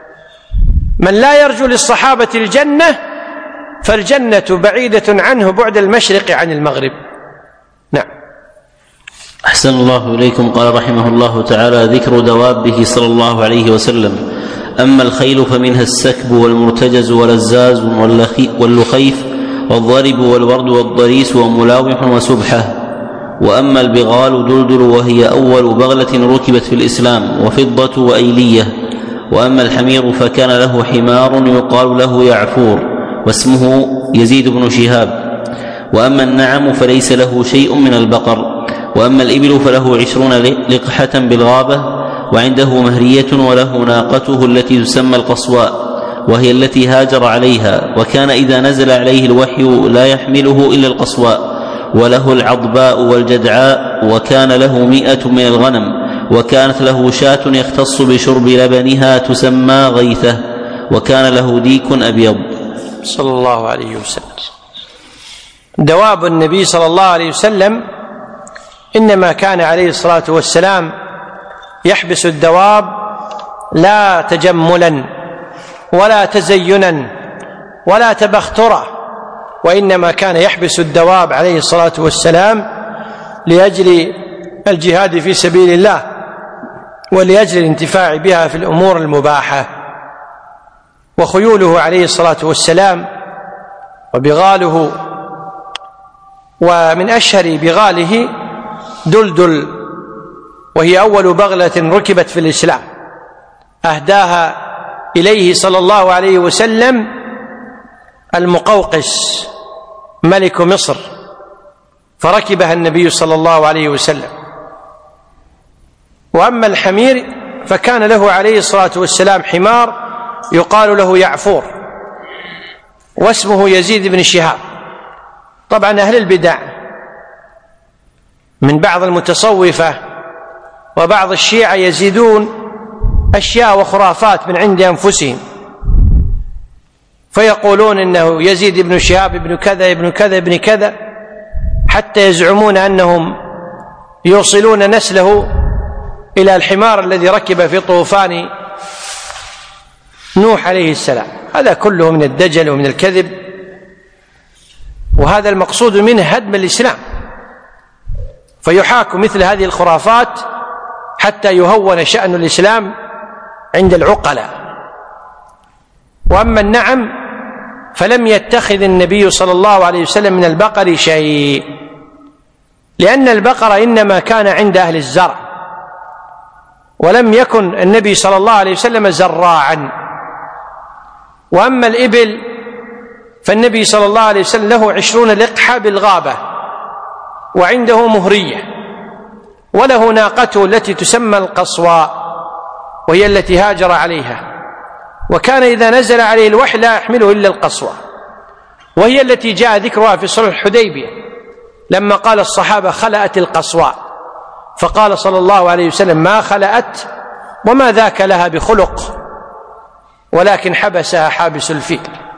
من لا يرجو للصحابة الجنة فالجنة بعيدة عنه بعد المشرق عن المغرب. نعم. أحسن الله إليكم. قال رحمه الله تعالى: ذكر دوابه صلى الله عليه وسلم. أما الخيل فمنها السكب والمرتجز والرزاز واللخيف والضرب والورد والضريس وملاوح وسبحة. وأما البغال دلدل، وهي أول بغلة ركبت في الإسلام، وفضة وأيلية. وأما الحمير فكان له حمار يقال له يعفور، واسمه يزيد بن شهاب. وأما النعم فليس له شيء من البقر. وأما الإبل فله 20 لقحة بالغابة، وعنده مهرية، وله ناقته التي تسمى القصواء، وهي التي هاجر عليها. وكان إذا نزل عليه الوحي لا يحمله إلا القصواء. وله العضباء والجدعاء. وكان له 100 من الغنم. وكانت له شاة يختص بشرب لبنها تسمى غيثة. وكان له ديك أبيض. صلى الله عليه وسلم. دواب النبي صلى الله عليه وسلم إنما كان عليه الصلاة والسلام يحبس الدواب لا تجملا ولا تزينا ولا تبخترا، وإنما كان يحبس الدواب عليه الصلاة والسلام لأجل الجهاد في سبيل الله ولأجل الانتفاع بها في الأمور المباحة. وخيوله عليه الصلاة والسلام وبغاله، ومن أشهر بغاله دلدل، وهي أول بغلة ركبت في الإسلام، أهداها إليه صلى الله عليه وسلم المقوقس ملك مصر فركبها النبي صلى الله عليه وسلم. وأما الحمير فكان له عليه الصلاة والسلام حمار يقال له يعفور واسمه يزيد بن شهاب. طبعا أهل البدع من بعض المتصوفة وبعض الشيعة يزيدون أشياء وخرافات من عند أنفسهم، فيقولون إنه يزيد بن شهاب ابن كذا ابن كذا ابن كذا، حتى يزعمون أنهم يوصلون نسله إلى الحمار الذي ركب في طوفان نوح عليه السلام. هذا كله من الدجل ومن الكذب، وهذا المقصود منه هدم الإسلام، فيحاك مثل هذه الخرافات حتى يهون شأن الإسلام عند العقلاء. وأما النعم فلم يتخذ النبي صلى الله عليه وسلم من البقر شيء، لأن البقر إنما كان عند أهل الزرع، ولم يكن النبي صلى الله عليه وسلم زراعا. وأما الإبل فالنبي صلى الله عليه وسلم له 20 لقحة بالغابة، وعنده مهرية، وله ناقته التي تسمى القصواء وهي التي هاجر عليها، وكان إذا نزل عليه الوحي لا يحمله إلا القصواء، وهي التي جاء ذكرها في صلح الحديبية لما قال الصحابة خلأت القصواء، فقال صلى الله عليه وسلم ما خلأت وما ذاك لها بخلق، ولكن حبسها حابس الفيل.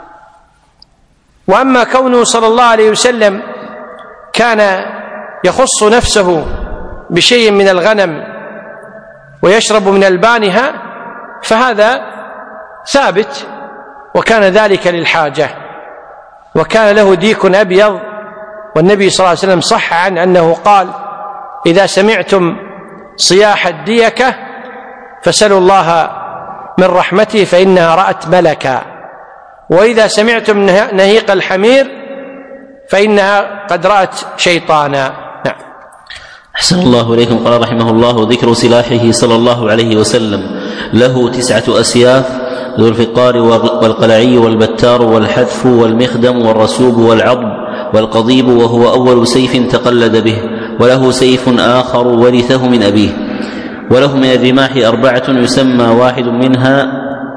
وأما كونه صلى الله عليه وسلم كان يخص نفسه بشيء من الغنم ويشرب من ألبانها فهذا ثابت، وكان ذلك للحاجة. وكان له ديك أبيض، والنبي صلى الله عليه وسلم صح عنه أنه قال إذا سمعتم صياح الديكة فسلوا الله من رحمته فإنها رأت ملكا، وإذا سمعتم نهيق الحمير فإنها قد رأت شيطانا. نعم. أحسن الله إليكم. قال رحمه الله ذكر سلاحه صلى الله عليه وسلم له 9 أسياف: ذو الفقار والقلعي والبتار والحذف والمخدم والرسوب والعضب والقضيب، وهو أول سيف تقلد به، وله سيف آخر ورثه من أبيه، وله من الرماح 4 يسمى واحد منها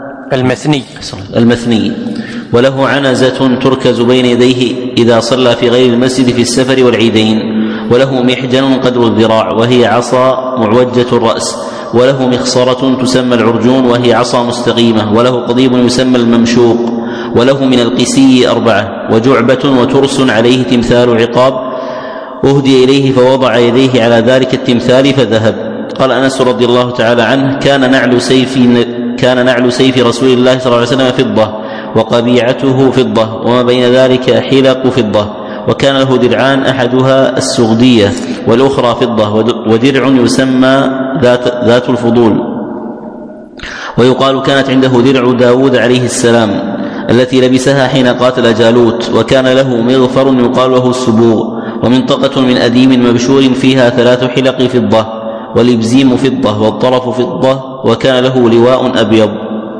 المثني، وله عنزة تركز بين يديه إذا صلى في غير المسجد في السفر والعيدين، وله محجن قدر الذراع وهي عصا معوجة الرأس، وله مخصرة تسمى العرجون وهي عصا مستقيمة، وله قضيب يسمى الممشوق، وله من القسي 4 وجعبة وترس عليه تمثال عقاب أهدي إليه فوضع يديه على ذلك التمثال فذهب. قال أنس رضي الله تعالى عنه كان نعل سيف رسول الله صلى الله عليه وسلم فضة، وقبيعته فضة، وما بين ذلك حلق فضة، وكان له درعان أحدها السغدية والأخرى فضة، ودرع يسمى ذات الفضول، ويقال كانت عنده درع داود عليه السلام التي لبسها حين قاتل جالوت، وكان له مغفر يقال له السبوغ، ومنطقة من أديم مبشور فيها 3 حلق فضة، والإبزيم فضة، والطرف فضة، وكان له لواء أبيض.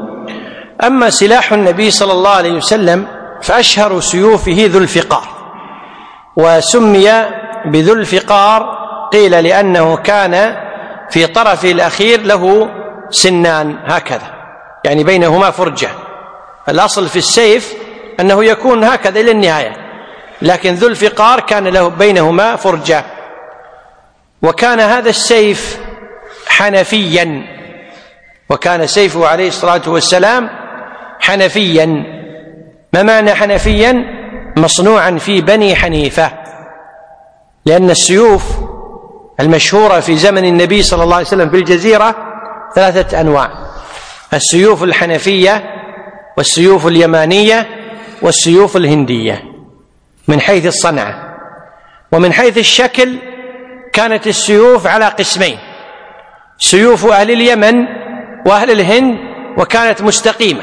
أما سلاح النبي صلى الله عليه وسلم فأشهر سيوفه ذو الفقار، وسمي بذو الفقار قيل لأنه كان في طرفه الأخير له سنان هكذا، يعني بينهما فرجة. الأصل في السيف أنه يكون هكذا إلى النهاية، لكن ذو الفقار كان له بينهما فرجة. وكان هذا السيف حنفيا، وكان سيفه عليه الصلاة والسلام حنفيا. ما معنى حنفيا؟ مصنوعا في بني حنيفة، لأن السيوف المشهورة في زمن النبي صلى الله عليه وسلم في الجزيرة 3 أنواع: السيوف الحنفية، والسيوف اليمانية، والسيوف الهندية، من حيث الصنعة. ومن حيث الشكل كانت السيوف على قسمين: سيوف أهل اليمن وأهل الهند وكانت مستقيمة،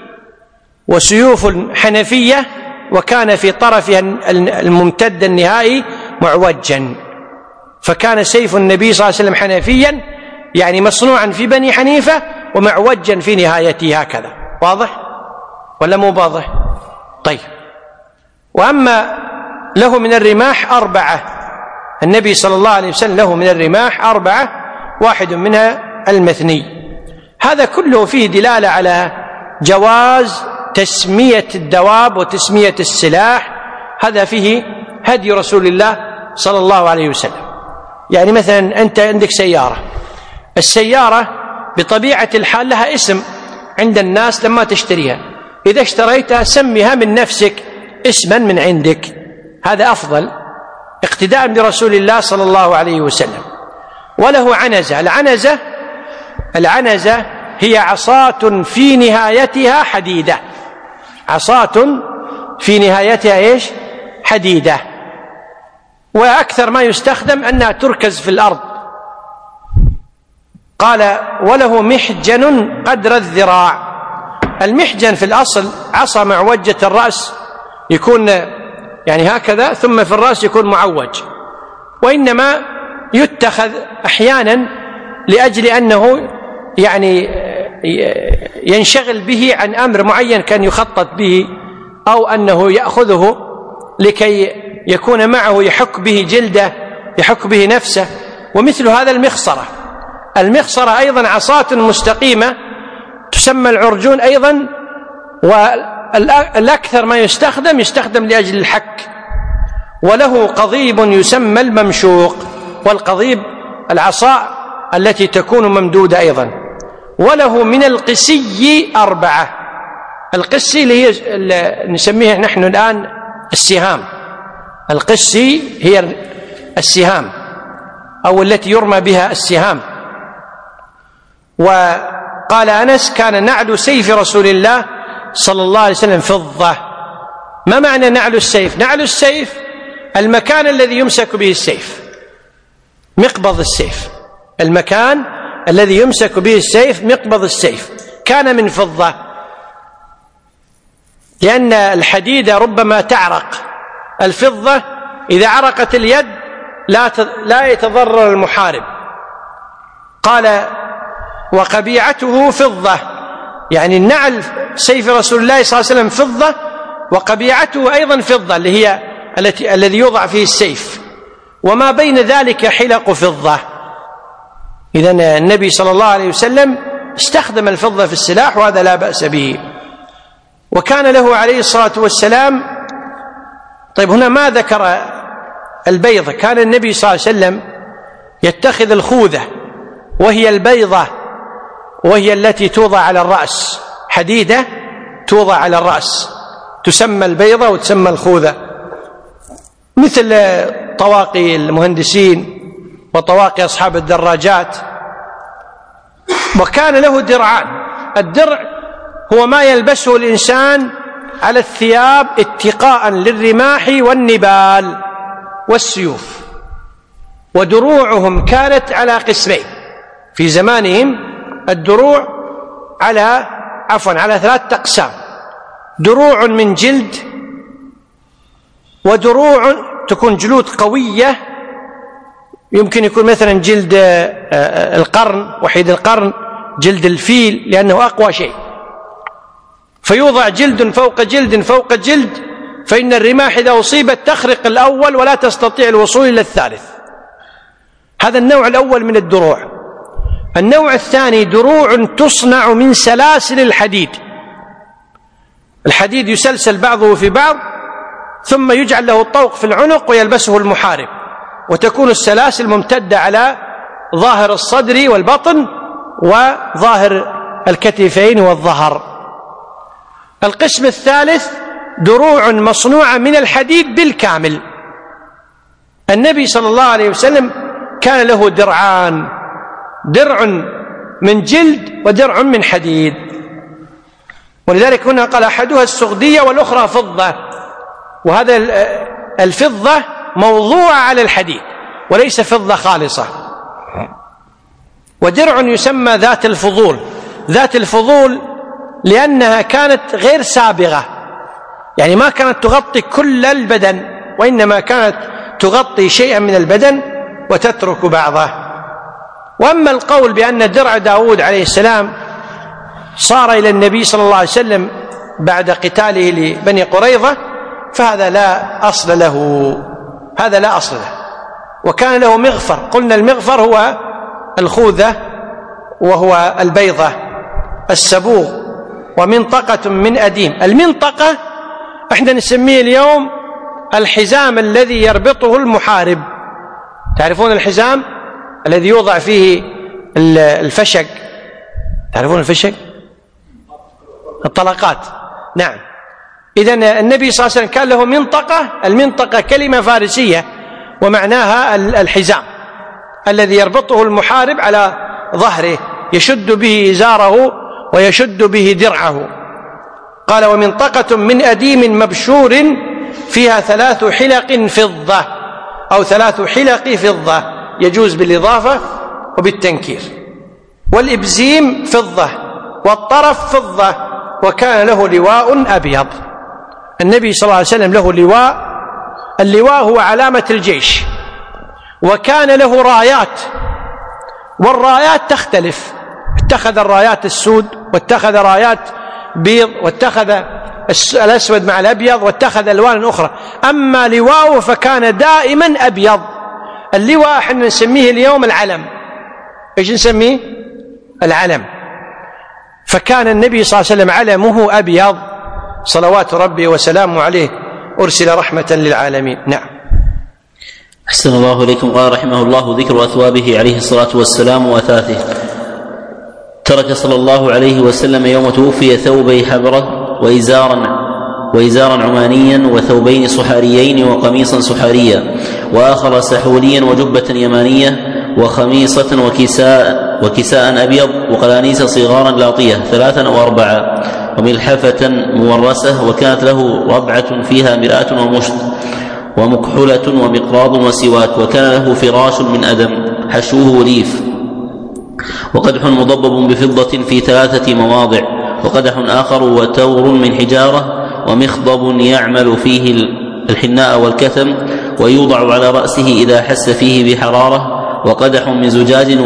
وسيوف حنفية وكان في طرفها الممتد النهائي معوجا. فكان سيف النبي صلى الله عليه وسلم حنفيا، يعني مصنوعا في بني حنيفة ومعوجا في نهايته هكذا. واضح ولا مو واضح؟ طيب. وأما له من الرماح 4. النبي صلى الله عليه وسلم له من الرماح 4، واحد منها المثني. هذا كله فيه دلالة على جواز تسمية الدواب وتسمية السلاح، هذا فيه هدي رسول الله صلى الله عليه وسلم. يعني مثلا أنت عندك سيارة، السيارة بطبيعة الحال لها اسم عند الناس لما تشتريها، إذا اشتريتها سميها من نفسك اسما من عندك، هذا أفضل اقتداء برسول الله صلى الله عليه وسلم. وله عنزة. العنزة هي عصاة في نهايتها حديدة، عصاة في نهايتها إيش؟ حديدة. وأكثر ما يستخدم أنها تركز في الأرض. قال وله محجن قدر الذراع. المحجن في الأصل عصا معوجة الرأس، يكون يعني هكذا، ثم في الرأس يكون معوج، وإنما يتخذ أحيانا لأجل أنه يعني ينشغل به عن أمر معين كان يخطط به، أو أنه يأخذه لكي يكون معه يحك به جلده، يحك به نفسه. ومثل هذا المخصرة أيضا عصاة مستقيمة تسمى العرجون أيضا، والأكثر ما يستخدم لأجل الحك. وله قضيب يسمى الممشوق، والقضيب العصا التي تكون ممدودة أيضا. وله من القسي 4. القسي اللي هي نسميها نحن الآن السهام، القسي هي السهام أو التي يرمى بها السهام. وقال أنس كان نعل سيف رسول الله صلى الله عليه وسلم فضة. ما معنى نعل السيف؟ نعل السيف المكان الذي يمسك به السيف، مقبض السيف، المكان الذي يمسك به السيف، مقبض السيف، كان من فضة، لأن الحديد ربما تعرق. الفضة إذا عرقت اليد لا يتضرر المحارب. قال وقبيعته فضة، يعني النعل سيف رسول الله صلى الله عليه وسلم فضة، وقبيعته أيضا فضة اللي هي الذي يوضع فيه السيف، وما بين ذلك حلق فضة. إذن النبي صلى الله عليه وسلم استخدم الفضة في السلاح، وهذا لا بأس به. وكان له عليه الصلاة والسلام، طيب هنا ما ذكر البيضة، كان النبي صلى الله عليه وسلم يتخذ الخوذة، وهي البيضة، وهي التي توضع على الرأس، حديدة توضع على الرأس، تسمى البيضة وتسمى الخوذة، مثل طواقي المهندسين وطواقي أصحاب الدراجات. وكان له درعان. الدرع هو ما يلبسه الإنسان على الثياب اتقاء للرماح والنبال والسيوف. ودروعهم كانت على قسمين في زمانهم، الدروع على 3 أقسام: دروع من جلد، ودروع تكون جلود قوية، يمكن يكون مثلا جلد القرن، وحيد القرن، جلد الفيل، لأنه أقوى شيء، فيوضع جلد فوق جلد فوق جلد، فإن الرماح إذا أصيبت تخرق الأول ولا تستطيع الوصول إلى الثالث. هذا النوع الأول من الدروع. النوع الثاني دروع تصنع من سلاسل الحديد، الحديد يسلسل بعضه في بعض، ثم يجعل له الطوق في العنق ويلبسه المحارب، وتكون السلاسل ممتدة على ظاهر الصدر والبطن وظاهر الكتفين والظهر. القسم الثالث دروع مصنوعة من الحديد بالكامل. النبي صلى الله عليه وسلم كان له درعان، درع من جلد ودرع من حديد، ولذلك هنا قال أحدها السغدية والأخرى فضة. وهذا الفضة موضوعة على الحديد وليس فضة خالصة. ودرع يسمى ذات الفضول، ذات الفضول لأنها كانت غير سابغة، يعني ما كانت تغطي كل البدن، وإنما كانت تغطي شيئا من البدن وتترك بعضه. وأما القول بأن درع داود عليه السلام صار إلى النبي صلى الله عليه وسلم بعد قتاله لبني قريظة، فهذا لا أصل له، هذا لا أصل له. وكان له مغفر، قلنا المغفر هو الخوذة وهو البيضة السبوغ، ومنطقة من أديم. المنطقة احنا نسميه اليوم الحزام الذي يربطه المحارب. تعرفون الحزام الذي يوضع فيه الفشق؟ تعرفون الفشق؟ الطلقات. نعم. إذن النبي صلى الله عليه وسلم كان له منطقة. المنطقة كلمة فارسية ومعناها الحزام الذي يربطه المحارب على ظهره، يشد به إزاره ويشد به درعه. قال: ومنطقة من أديم مبشور فيها 3 حلق فضة، أو 3 حلق فضة، يجوز بالإضافة وبالتنكير. والإبزيم فضة، والطرف فضة، وكان له لواء أبيض. النبي صلى الله عليه وسلم له لواء، اللواء هو علامة الجيش، وكان له رايات، والرايات تختلف، اتخذ الرايات السود، واتخذ رايات بيض، واتخذ الأسود مع الأبيض، واتخذ ألوان أخرى. أما لواءه فكان دائما أبيض. اللواء احنا نسميه اليوم العلم. ايش نسميه؟ العلم. فكان النبي صلى الله عليه وسلم علمه أبيض صلوات ربي وسلامه عليه، أرسل رحمة للعالمين. نعم. أحسن الله إليكم. قال رحمه الله: ذكر أثوابه عليه الصلاة والسلام وأثاثه. ترك صلى الله عليه وسلم يوم توفي ثوبي حبرة وإزارا عمانيا، وثوبين صحاريين، وقميصا صحاريا، وآخر سحوليا، وجبة يمانية، وخميصة وكساء أبيض، وقلانيس صغارا لاطية 3 أو 4، وملحفة مورسة، وكانت له ربعة فيها مرآة ومشط، ومكحلة ومقراض وسواك، وكان له فراش من أدم حشوه ليف، وقدح مضبب بفضة في 3 مواضع، وقدح آخر وتور من حجارة، ومخضب يعمل فيه الحناء والكتم، ويوضع على رأسه إذا حس فيه بحرارة، وقدح من زجاج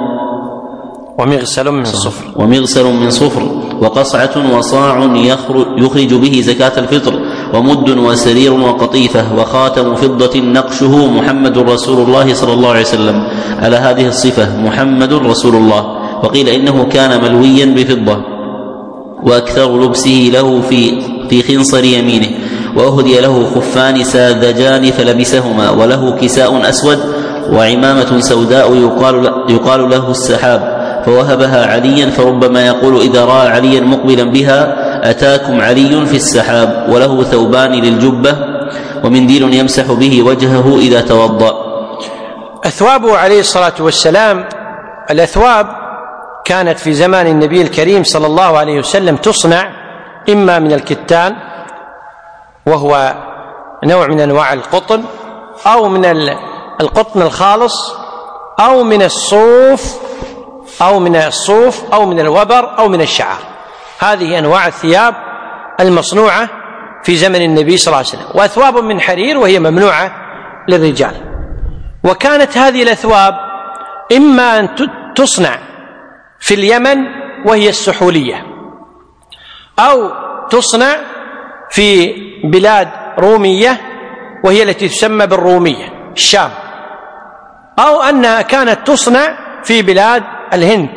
ومغسل من صفر، وقصعة وصاع يخرج به زكاة الفطر، ومد وسرير وقطيفة، وخاتم فضة نقشه محمد رسول الله صلى الله عليه وسلم، على هذه الصفة محمد رسول الله. وقيل إنه كان ملويا بفضة، وأكثر لبسه له في خنصر يمينه، وأهدي له خفان ساذجان فلبسهما، وله كساء أسود وعمامة سوداء يقال له السحاب، فوهبها عليا، فربما يقول إذا رأى عليا مقبلا بها: أتاكم علي في السحاب. وله ثوبان للجبة، ومنديل يمسح به وجهه إذا توضأ. أثوابه عليه الصلاة والسلام، الأثواب كانت في زمان النبي الكريم صلى الله عليه وسلم تصنع إما من الكتان، وهو نوع من أنواع القطن، أو من القطن الخالص، أو من الصوف، أو من الوبر، أو من الشعر. هذه أنواع الثياب المصنوعة في زمن النبي صلى الله عليه وسلم. وأثواب من حرير وهي ممنوعة للرجال. وكانت هذه الأثواب إما أن تصنع في اليمن وهي السحولية، أو تصنع في بلاد رومية وهي التي تسمى بالرومية الشام، أو أنها كانت تصنع في بلاد الهند.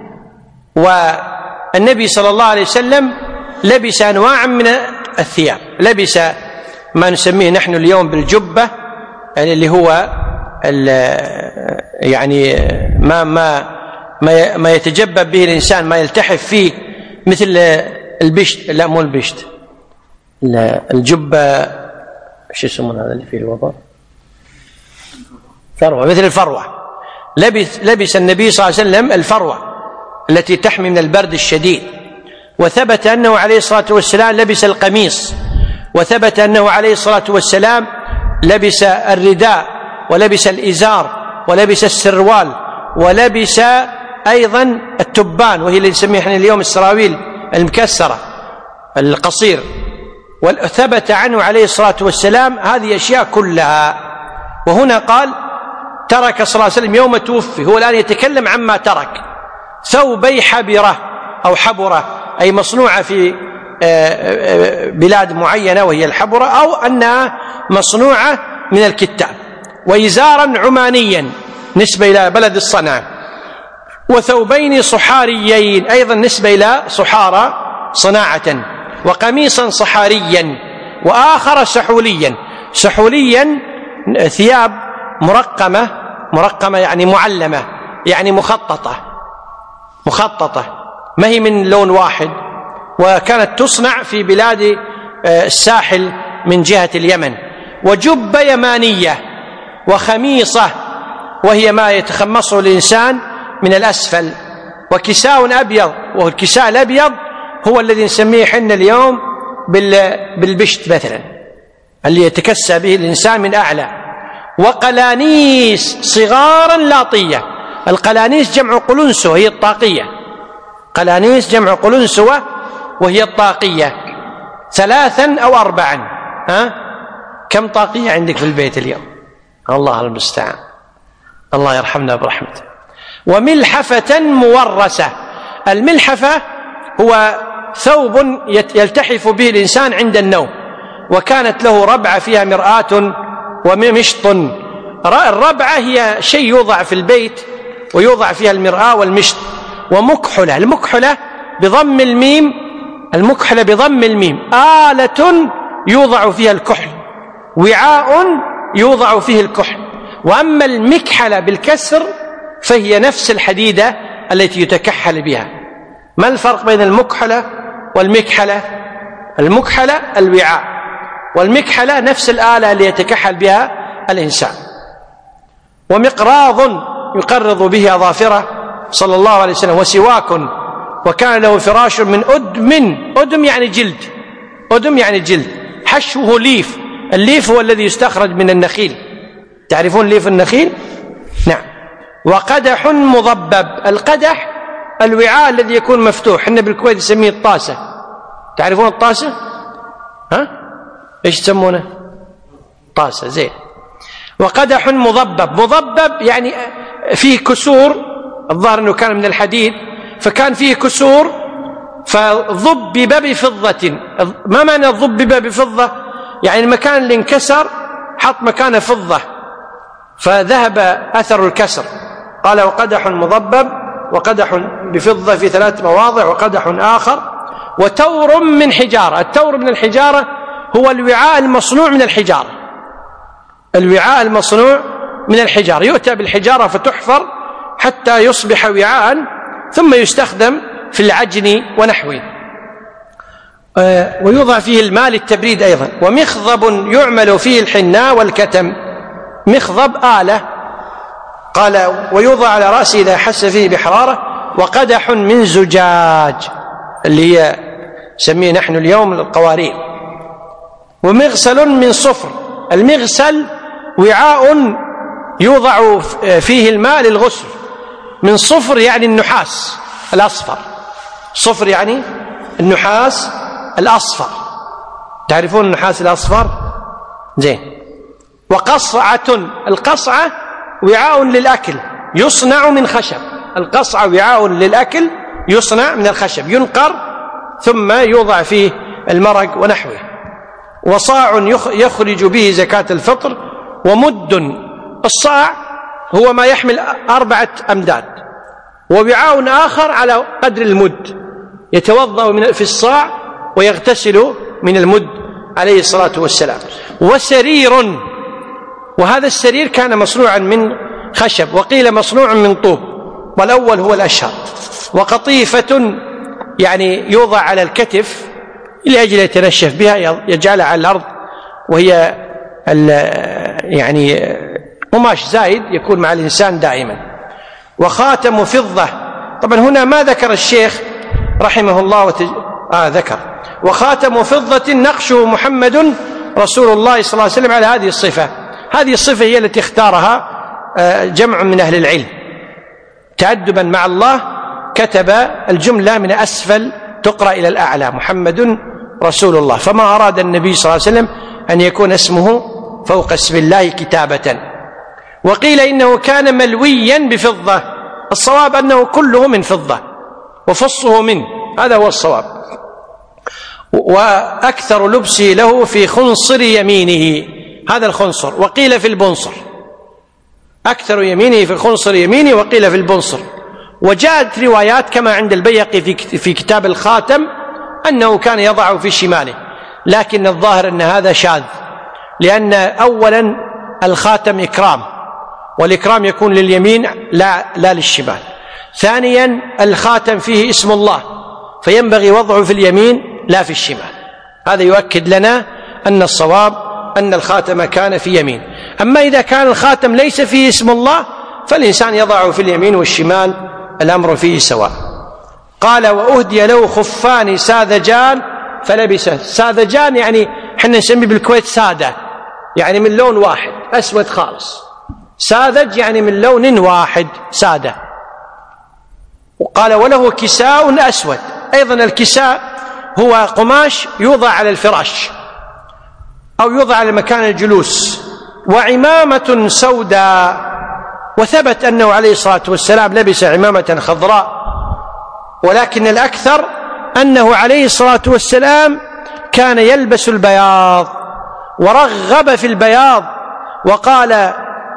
والنبي صلى الله عليه وسلم لبس أنواعا من الثياب، لبس ما نسميه نحن اليوم بالجبة، يعني اللي هو يعني ما يتجبب به الإنسان، ما يلتحف فيه، مثل البشت، لا مو البشت، الجبة ايش يسمون هذا اللي فيه الوبر؟ فروة، مثل الفروة. لبس النبي صلى الله عليه وسلم الفروة التي تحمي من البرد الشديد. وثبت أنه عليه الصلاة والسلام لبس القميص، وثبت أنه عليه الصلاة والسلام لبس الرداء، ولبس الإزار، ولبس السروال، ولبس أيضا التبان، وهي اللي نسميها احنا اليوم السراويل المكسرة القصير. وثبت عنه عليه الصلاة والسلام هذه أشياء كلها. وهنا قال: ترك صلى الله عليه وسلم يوم توفي، هو الآن يتكلم عما ترك، ثوبي حبرة أو حبرة، أي مصنوعة في بلاد معينة وهي الحبرة، أو أنها مصنوعة من الكتان، وإزارا عمانيا نسبة إلى بلد الصنعاء، وثوبين صحاريين أيضا نسبة إلى صحارى صناعة، وقميصا صحاريا، وآخر سحوليا. سحوليا ثياب مرقمة يعني معلمة، يعني مخططة ما هي من لون واحد، وكانت تصنع في بلاد الساحل من جهة اليمن. وجبة يمانية، وخميصة وهي ما يتخمصه الإنسان من الأسفل، وكساء أبيض، وهو الكساء الأبيض هو الذي نسميه حنا اليوم بالبشت مثلا، اللي يتكسى به الإنسان من أعلى. وقلانيس صغارا لاطية. القلانيس جمع قلنسوة هي الطاقية، قلانيس جمع قلنسوة وهي الطاقية. 3 أو 4. كم طاقية عندك في البيت اليوم؟ الله المستعان، الله يرحمنا برحمته. وملحفة مورسة. الملحفة هو ثوب يلتحف به الإنسان عند النوم، وكانت له ربعة فيها مرآة ومشط. الربعة هي شيء يوضع في البيت ويوضع فيها المرآة والمشط. ومكحلة. المكحلة بضم الميم، المكحلة بضم الميم آلة يوضع فيها الكحل، وعاء يوضع فيه الكحل. وأما المكحلة بالكسر فهي نفس الحديدة التي يتكحل بها. ما الفرق بين المكحلة والمكحلة؟ المكحلة الوعاء، والمكحلة نفس الآلة اللي يتكحل بها الإنسان. ومقراض يقرض به أظافره صلى الله عليه وسلم. وسواك، وكان له فراش من أدم يعني جلد، أدم يعني جلد، حشوه ليف. الليف هو الذي يستخرج من النخيل، تعرفون ليف النخيل؟ نعم. وقدح مضبب. القدح الوعاء الذي يكون مفتوح، احنا بالكويت نسميه الطاسة، تعرفون الطاسة؟ ايش تسمونه؟ طاسة، زين. وقدح مضبب. مضبب يعني فيه كسور، الظاهر انه كان من الحديد فكان فيه كسور، فضبب بفضة. ما معنى ضبب بفضة؟ يعني المكان اللي انكسر حط مكانه فضة فذهب أثر الكسر. قال وقدح مضبب، وقدح بفضة في 3 مواضع، وقدح آخر. وتور من حجارة. التور من الحجارة هو الوعاء المصنوع من الحجارة، الوعاء المصنوع من الحجارة، يؤتى بالحجارة فتحفر حتى يصبح وعاء، ثم يستخدم في العجن ونحوه. ويوضع فيه الماء للتبريد أيضا. ومخضب يعمل فيه الحناء والكتم. مخضب آلة، قال ويوضع على رأسه إذا حس فيه بحرارة. وقدح من زجاج اللي هي سميه نحن اليوم القوارير. ومغسل من صفر. المغسل وعاء يوضع فيه الماء للغسل. من صفر يعني النحاس الأصفر، صفر يعني النحاس الأصفر، تعرفون النحاس الأصفر؟ زين. وقصعة. القصعة وعاء للأكل يصنع من خشب. القصعة وعاء للأكل يصنع من الخشب، ينقر ثم يوضع فيه المرق ونحوه. وصاع يخرج به زكاة الفطر. ومد. الصاع هو ما يحمل 4 أمداد. ووعاء آخر على قدر المد، يتوضأ في الصاع ويغتسل من المد عليه الصلاة والسلام. وسرير. وهذا السرير كان مصنوعا من خشب، وقيل مصنوع من طوب، والأول هو الأشهر. وقطيفة يعني يوضع على الكتف لأجل يتنشف بها، يجعلها على الأرض، وهي يعني قماش زايد يكون مع الإنسان دائما. وخاتم فضة. طبعا هنا ما ذكر الشيخ رحمه الله ذكر. وخاتم فضة نقشه محمد رسول الله صلى الله عليه وسلم على هذه الصفة. هذه الصفة هي التي اختارها جمع من أهل العلم تأدبا مع الله، كتب الجملة من أسفل تقرأ إلى الأعلى محمد رسول الله، فما أراد النبي صلى الله عليه وسلم أن يكون اسمه فوق اسم الله كتابة. وقيل إنه كان ملويا بفضة. الصواب أنه كله من فضة وفصه منه، هذا هو الصواب. وأكثر لبسه له في خنصر يمينه، هذا الخنصر، وقيل في البنصر، أكثر يمينه في خنصر يمينه وقيل في البنصر. وجاءت روايات كما عند البيهقي في كتاب الخاتم أنه كان يضعه في شماله، لكن الظاهر أن هذا شاذ، لأن أولا الخاتم إكرام، والإكرام يكون لليمين لا للشمال. ثانيا الخاتم فيه اسم الله، فينبغي وضعه في اليمين لا في الشمال. هذا يؤكد لنا أن الصواب أن الخاتم كان في يمين. أما إذا كان الخاتم ليس فيه اسم الله فالإنسان يضعه في اليمين والشمال، الأمر فيه سواء. قال: وأهدي له خفان ساذجان فلبسه. ساذجان يعني حنا نسميه بالكويت سادة، يعني من لون واحد، أسود خالص. ساذج يعني من لون واحد، سادة. وقال: وله كساء أسود. أيضا الكساء هو قماش يوضع على الفراش أو يوضع على مكان الجلوس. وعمامة سوداء. وثبت أنه عليه الصلاة والسلام لبس عمامة خضراء، ولكن الأكثر أنه عليه الصلاة والسلام كان يلبس البياض ورغب في البياض، وقال: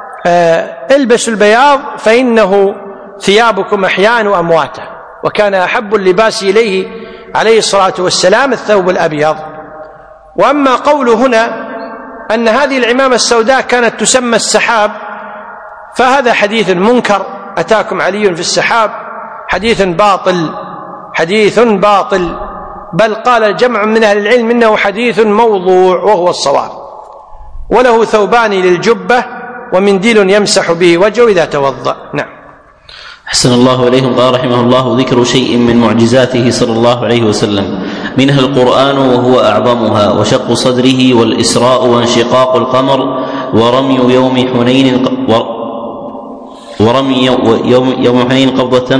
البسوا البياض فإنه ثيابكم أحياء وأمواتا. وكان أحب اللباس إليه عليه الصلاة والسلام الثوب الأبيض. وأما قوله هنا أن هذه العمامة السوداء كانت تسمى السحاب، فهذا حديث منكر. أتاكم علي في السحاب، حديث باطل، حديث باطل، بل قال جمع من أهل العلم إنه حديث موضوع وهو الصواب. وله ثوبان للجبة ومنديل يمسح به وجهه إذا توضأ. نعم. أحسن الله إليكم. قال رحمه الله: ذكر شيء من معجزاته صلى الله عليه وسلم، منها القرآن وهو أعظمها، وشق صدره، والإسراء، وانشقاق القمر، ورمي يوم حنين قبضة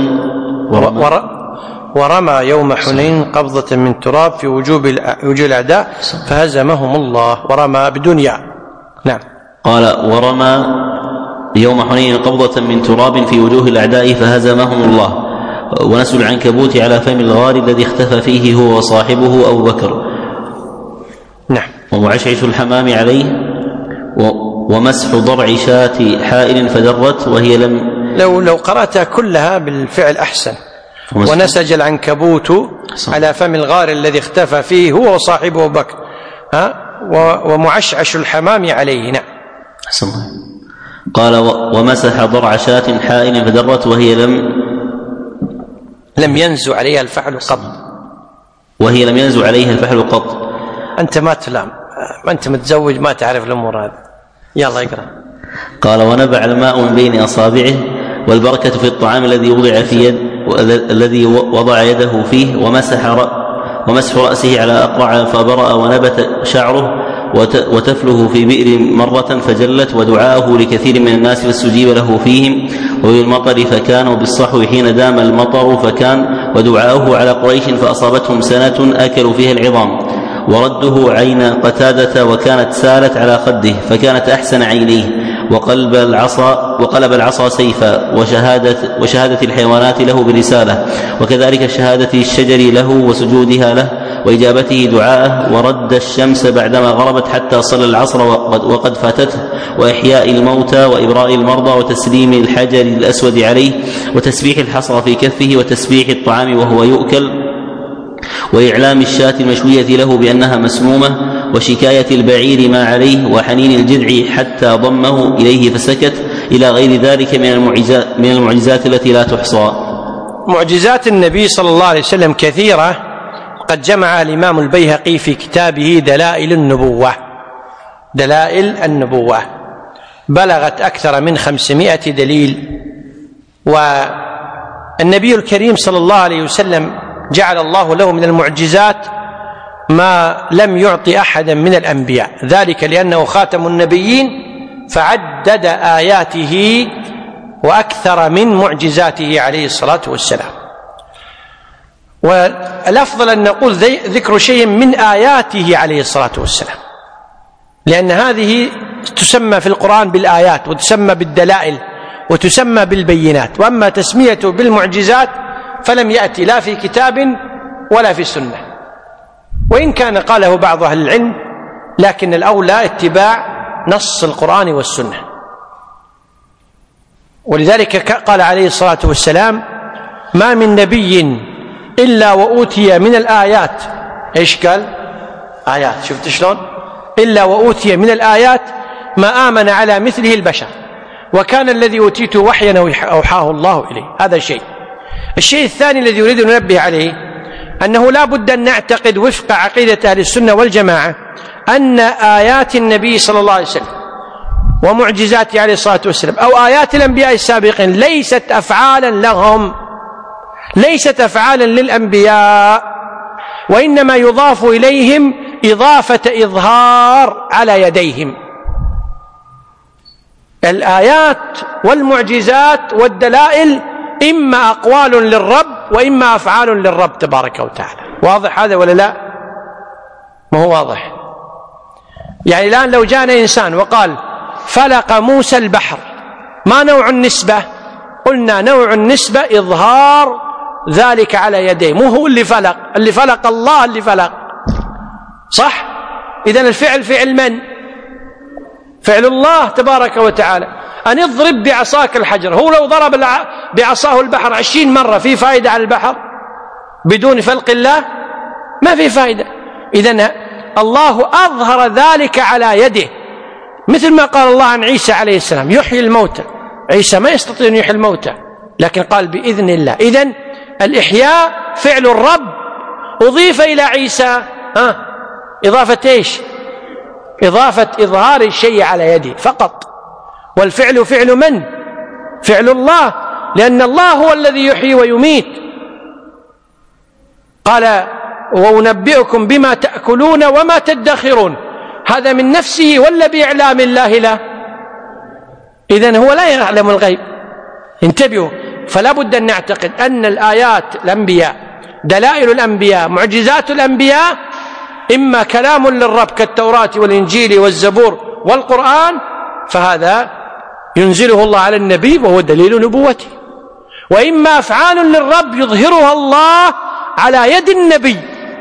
ورمى يوم حنين قبضة من تراب في وجوه الأعداء فهزمهم الله. ورمى بدنيا. نعم. قال: ورمى يوم حنين قبضة من تراب في وجوه الأعداء فهزمهم الله. ونسل العنكبوت على فم الغار الذي اختفى فيه هو وصاحبه أبو بكر. نعم. ومعشعش الحمام عليه، ومسح ضرع شاة حائل فدرت وهي لو قرأتها كلها بالفعل أحسن. ونسج العنكبوت على فم الغار الذي اختفى فيه هو وصاحبه أبو بكر، ومعشعش الحمام عليه. نعم. قال: ومسح ضرع شاة حائل فدرت وهي لم ينزو عليها الفحل قط. وهي لم ينزو عليها الفحل قط. أنت ما تلام، أنت متزوج ما تعرف الأمور هذه. يلا اقرأ. قال: ونبع الماء من بين أصابعه، والبركة في الطعام الذي وضع في يد الذي وضع يده فيه، ومسح رأسه على أقرع فبرأ ونبت شعره، وتفله في بئر مرة فجلت، ودعاءه لكثير من الناس فاستجيب له فيهم، وبالمطر فكان، وبالصحو حين دام المطر فكان، ودعاءه على قريش فأصابتهم سنة أكلوا فيها العظام، ورده عين قتادة وكانت سالت على خده فكانت أحسن عينيه، وقلب العصا سيفا، وشهادة الحيوانات له برسالة، وكذلك شهادة الشجر له وسجودها له وإجابته دعاءه، ورد الشمس بعدما غربت حتى صلى العصر وقد فاتته، وإحياء الموتى، وإبراء المرضى، وتسليم الحجر الأسود عليه، وتسبيح الحصى في كفه، وتسبيح الطعام وهو يؤكل، وإعلام الشاة المشوية له بأنها مسمومة، وشكاية البعير ما عليه، وحنين الجذع حتى ضمه إليه فسكت، إلى غير ذلك من المعجزات التي لا تحصى. معجزات النبي صلى الله عليه وسلم كثيرة، قد جمع الإمام البيهقي في كتابه دلائل النبوة بلغت أكثر من 500 دليل. والنبي الكريم صلى الله عليه وسلم جعل الله له من المعجزات ما لم يعطي أحدا من الأنبياء، ذلك لأنه خاتم النبيين فعدد آياته وأكثر من معجزاته عليه الصلاة والسلام. والأفضل أن نقول ذكر شيء من آياته عليه الصلاة والسلام، لأن هذه تسمى في القرآن بالآيات، وتسمى بالدلائل، وتسمى بالبينات. وأما تسميته بالمعجزات فلم يأتي لا في كتاب ولا في سنة. وإن كان قاله بعض أهل العلم، لكن الأولى اتباع نص القرآن والسنة. ولذلك قال عليه الصلاة والسلام: ما من نبي إلا وأوتي من الآيات، إيش قال؟ آيات، شفت شلون؟ إلا وأوتي من الآيات ما آمن على مثله البشر، وكان الذي أوتيته وحيا أوحاه الله إليه. هذا شيء. الشيء الثاني الذي يريد أن ننبه عليه أنه لا بد أن نعتقد وفق عقيدة أهل السنة والجماعة أن آيات النبي صلى الله عليه وسلم ومعجزاته عليه الصلاة والسلام أو آيات الأنبياء السابقين ليست أفعالا لهم، ليست أفعالا للأنبياء، وإنما يضاف إليهم إضافة إظهار على يديهم. الآيات والمعجزات والدلائل إما أقوال للرب وإما أفعال للرب تبارك وتعالى. واضح هذا ولا لا؟ ما هو واضح؟ يعني الآن لو جاءنا إنسان وقال فلق موسى البحر، ما نوع النسبة؟ قلنا نوع النسبة إظهار ذلك على يديه، مو هو اللي فلق، اللي فلق الله اللي فلق، صح؟ إذن الفعل فعل من؟ فعل الله تبارك وتعالى. أن اضرب بعصاك الحجر، هو لو ضرب بعصاه البحر 20 مرة في فائدة على البحر بدون فلق الله؟ ما في فائدة. إذن الله أظهر ذلك على يده، مثل ما قال الله عن عيسى عليه السلام: يحيي الموتى. عيسى ما يستطيع أن يحيي الموتى، لكن قال بإذن الله. إذن الإحياء فعل الرب أضيف إلى عيسى إضافة إيش؟ إضافة إظهار الشيء على يده فقط. والفعل فعل من؟ فعل الله، لأن الله هو الذي يحيي ويميت. قال: وأنبئكم بما تأكلون وما تدخرون. هذا من نفسه ولا بإعلام الله له؟ إذن هو لا يعلم الغيب. انتبهوا، فلا بد أن نعتقد أن الآيات الأنبياء، دلائل الأنبياء، معجزات الأنبياء إما كلام للرب كالتوراة والإنجيل والزبور والقرآن، فهذا ينزله الله على النبي وهو دليل نبوته، وإما أفعال للرب يظهرها الله على يد النبي،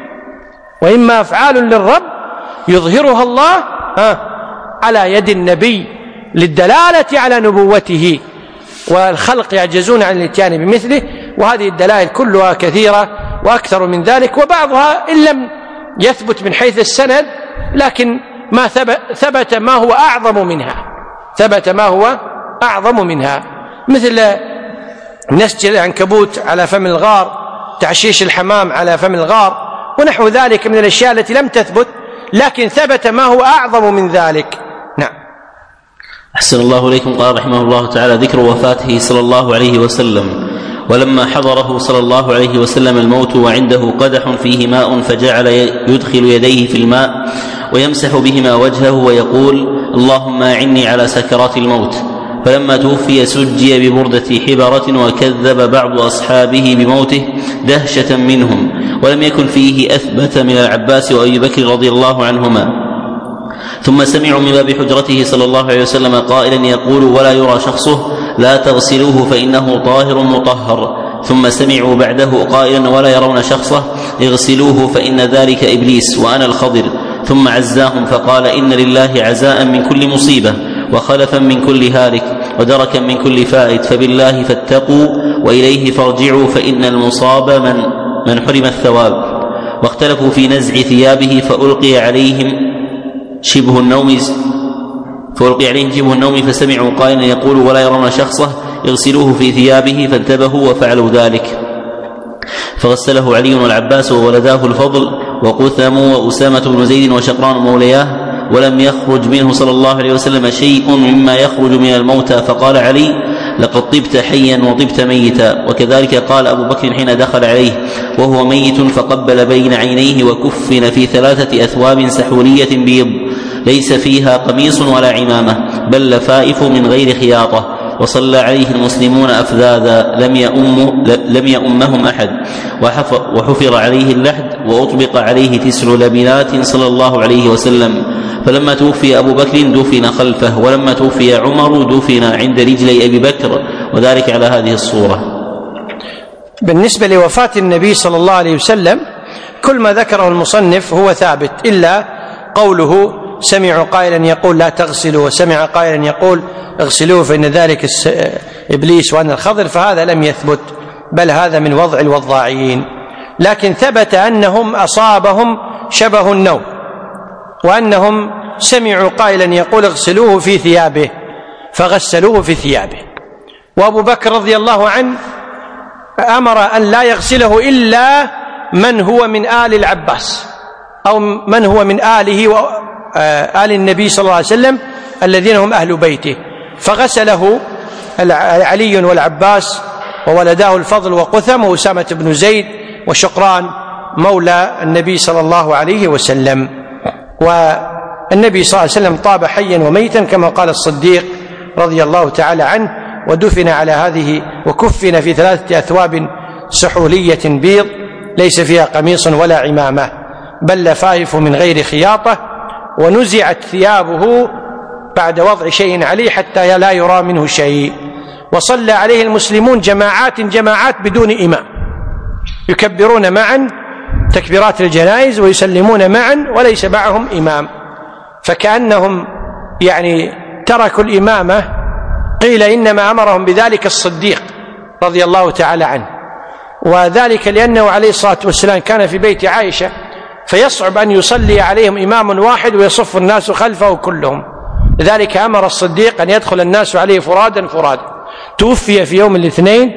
وإما أفعال للرب يظهرها الله على يد النبي للدلالة على نبوته، والخلق يعجزون عن الاتيان بمثله. وهذه الدلائل كلها كثيرة وأكثر من ذلك، وبعضها إن لم يثبت من حيث السند لكن ما ثبت ما هو أعظم منها، ثبت ما هو أعظم منها، مثل نسج العنكبوت على فم الغار، تعشيش الحمام على فم الغار، ونحو ذلك من الأشياء التي لم تثبت لكن ثبت ما هو أعظم من ذلك. نعم. أحسن الله إليكم. قال رحمه الله تعالى: ذكر وفاته صلى الله عليه وسلم: ولما حضره صلى الله عليه وسلم الموت وعنده قدح فيه ماء فجعل يدخل يديه في الماء ويمسح بهما وجهه ويقول: اللهم أعني على سكرات الموت. فلما توفي سجي ببردة حبرة، وكذب بعض أصحابه بموته دهشة منهم، ولم يكن فيه أثبت من العباس وأبي بكر رضي الله عنهما. ثم سمعوا من باب حجرته صلى الله عليه وسلم قائلا يقول ولا يرى شخصه: لا تغسلوه فإنه طاهر مطهر. ثم سمعوا بعده قائلا ولا يرون شخصه: اغسلوه فإن ذلك إبليس وأنا الخضر. ثم عزاهم فقال: إن لله عزاء من كل مصيبة، وخلفا من كل هالك، ودركا من كل فائت، فبالله فاتقوا وإليه فارجعوا، فإن المصاب من حرم الثواب. واختلفوا في نزع ثيابه فألقي عليهم شبه النوم فسمعوا قائلا يقول ولا يرون شخصه: اغسلوه في ثيابه، فانتبهوا وفعلوا ذلك. فغسله علي والعباس وولداه الفضل وقثم وأسامة بن زيد وشقران مولياه، ولم يخرج منه صلى الله عليه وسلم شيء مما يخرج من الموتى. فقال علي: لقد طبت حيا وطبت ميتا. وكذلك قال أبو بكر حين دخل عليه وهو ميت فقبل بين عينيه، وكفن في 3 أثواب سحولية بيض ليس فيها قميص ولا عمامة، بل لفائف من غير خياطة. وصلى عليه المسلمون أفذاذا لم يؤمهم أحد، وحفر عليه اللحد، وأطبق عليه 9 لبنات صلى الله عليه وسلم. فلما توفي أبو بكر دفن خلفه، ولما توفي عمر دفن عند رجلي أبي بكر، وذلك على هذه الصورة. بالنسبة لوفاة النبي صلى الله عليه وسلم كل ما ذكره المصنف هو ثابت إلا قوله سمعوا قائلا يقول لا تغسلوا وسمع قائلا يقول اغسلوه فإن ذلك إبليس وأن الخضر، فهذا لم يثبت، بل هذا من وضع الوضاعين. لكن ثبت أنهم أصابهم شبه النوم، وأنهم سمعوا قائلا يقول اغسلوه في ثيابه فغسلوه في ثيابه. وأبو بكر رضي الله عنه أمر أن لا يغسله إلا من هو من آل العباس أو من هو من آله وآل النبي صلى الله عليه وسلم الذين هم أهل بيته، فغسله علي والعباس وولداه الفضل وقثم وأسامة بن زيد وشقران مولى النبي صلى الله عليه وسلم. والنبي صلى الله عليه وسلم طاب حيا وميتا كما قال الصديق رضي الله تعالى عنه، ودفن على هذه وكفن في 3 أثواب سحولية بيض ليس فيها قميص ولا عمامة، بل لفائف من غير خياطة، ونزعت ثيابه بعد وضع شيء عليه حتى لا يرى منه شيء. وصلى عليه المسلمون جماعات بدون إمام، يكبرون معا تكبيرات الجنائز ويسلمون معا وليس معهم إمام، فكأنهم يعني تركوا الإمامة. قيل إنما أمرهم بذلك الصديق رضي الله تعالى عنه، وذلك لأنه عليه الصلاة والسلام كان في بيت عائشة، فيصعب أن يصلي عليهم إمام واحد ويصف الناس خلفه كلهم، لذلك أمر الصديق أن يدخل الناس عليه فرادا. توفي في يوم الاثنين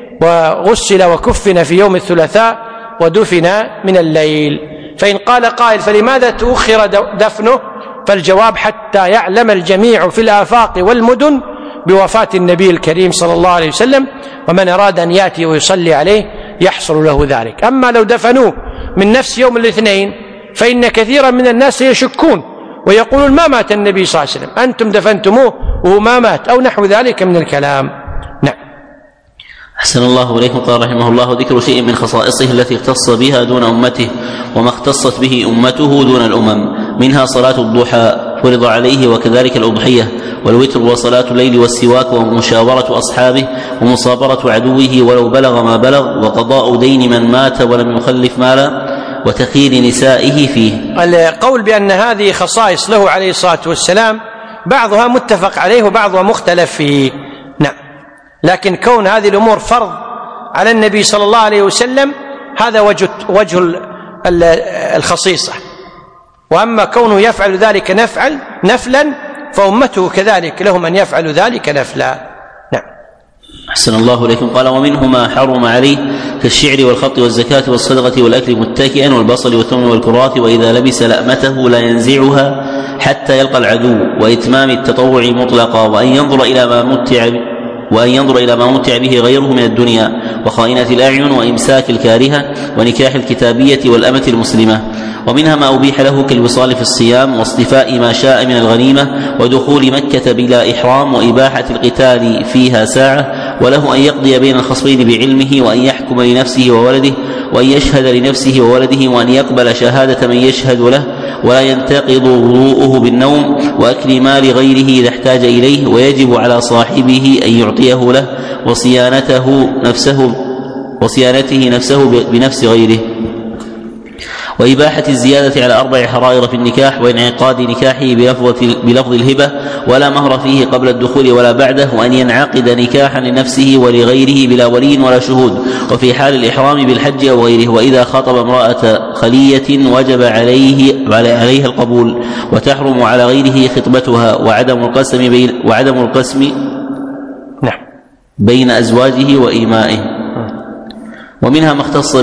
وغسل وكفن في يوم الثلاثاء ودفن من الليل. فإن قال قائل فلماذا تؤخر دفنه؟ فالجواب حتى يعلم الجميع في الآفاق والمدن بوفاة النبي الكريم صلى الله عليه وسلم، ومن أراد أن يأتي ويصلي عليه يحصل له ذلك. أما لو دفنوه من نفس يوم الاثنين فإن كثيرا من الناس يشكون ويقولون ما مات النبي صلى الله عليه وسلم، أنتم دفنتموه وهو ما مات، أو نحو ذلك من الكلام. نعم. أحسن الله إليكم. قال رحمه الله: ذكر شيء من خصائصه التي اختص بها دون أمته وما اختصت به أمته دون الأمم، منها صلاة الضحى فرض عليه، وكذلك الأضحية والوتر وصلاة الليل والسواك ومشاورة أصحابه ومصابرة عدوه ولو بلغ ما بلغ، وقضاء دين من مات ولم يخلف مالا، وتخيير نسائه فيه. القول بأن هذه خصائص له عليه الصلاة والسلام بعضها متفق عليه وبعضها مختلف فيه. نعم. لكن كون هذه الأمور فرض على النبي صلى الله عليه وسلم هذا وجه الخصيصة، وأما كونه يفعل ذلك نفلا فأمته كذلك لهم أن يفعلوا ذلك نفلا. نعم. أحسن الله إليكم. قال: ومنه ما حرم عليه كالشعر والخط والزكاة والصدقة والأكل متكئا والبصل والثوم والكراث، وإذا لبس لأمته لا ينزعها حتى يلقى العدو، وإتمام التطوع مطلقا، وأن ينظر إلى ما متع به غيره من الدنيا، وخائنة الأعين، وإمساك الكارهة، ونكاح الكتابية والأمة المسلمة. ومنها ما أبيح له كالوصال في الصيام، واصطفاء ما شاء من الغنيمة، ودخول مكة بلا إحرام، وإباحة القتال فيها ساعة، وله أن يقضي بين الخصمين بعلمه، وأن يحكم لنفسه وولده، وأن يشهد لنفسه وولده، وأن يقبل شهادة من يشهد له، ولا ينتقض وضوءه بالنوم، وأكل مال غيره إذا احتاج إليه، ويجب على صاحبه أن يعطيه له، وصيانته نفسه بنفس غيره، وإباحة الزيادة على 4 حرائر في النكاح، وانعقاد نكاحه بلفظ الهبة، ولا مهر فيه قبل الدخول ولا بعده، وأن ينعقد نكاحا لنفسه ولغيره بلا ولي ولا شهود، وفي حال الإحرام بالحج أو غيره. وإذا خاطب امرأة خلية وجب عليها القبول، وتحرم على غيره خطبتها، وعدم القسم بين أزواجه وإيمائه. ومنها ما اختص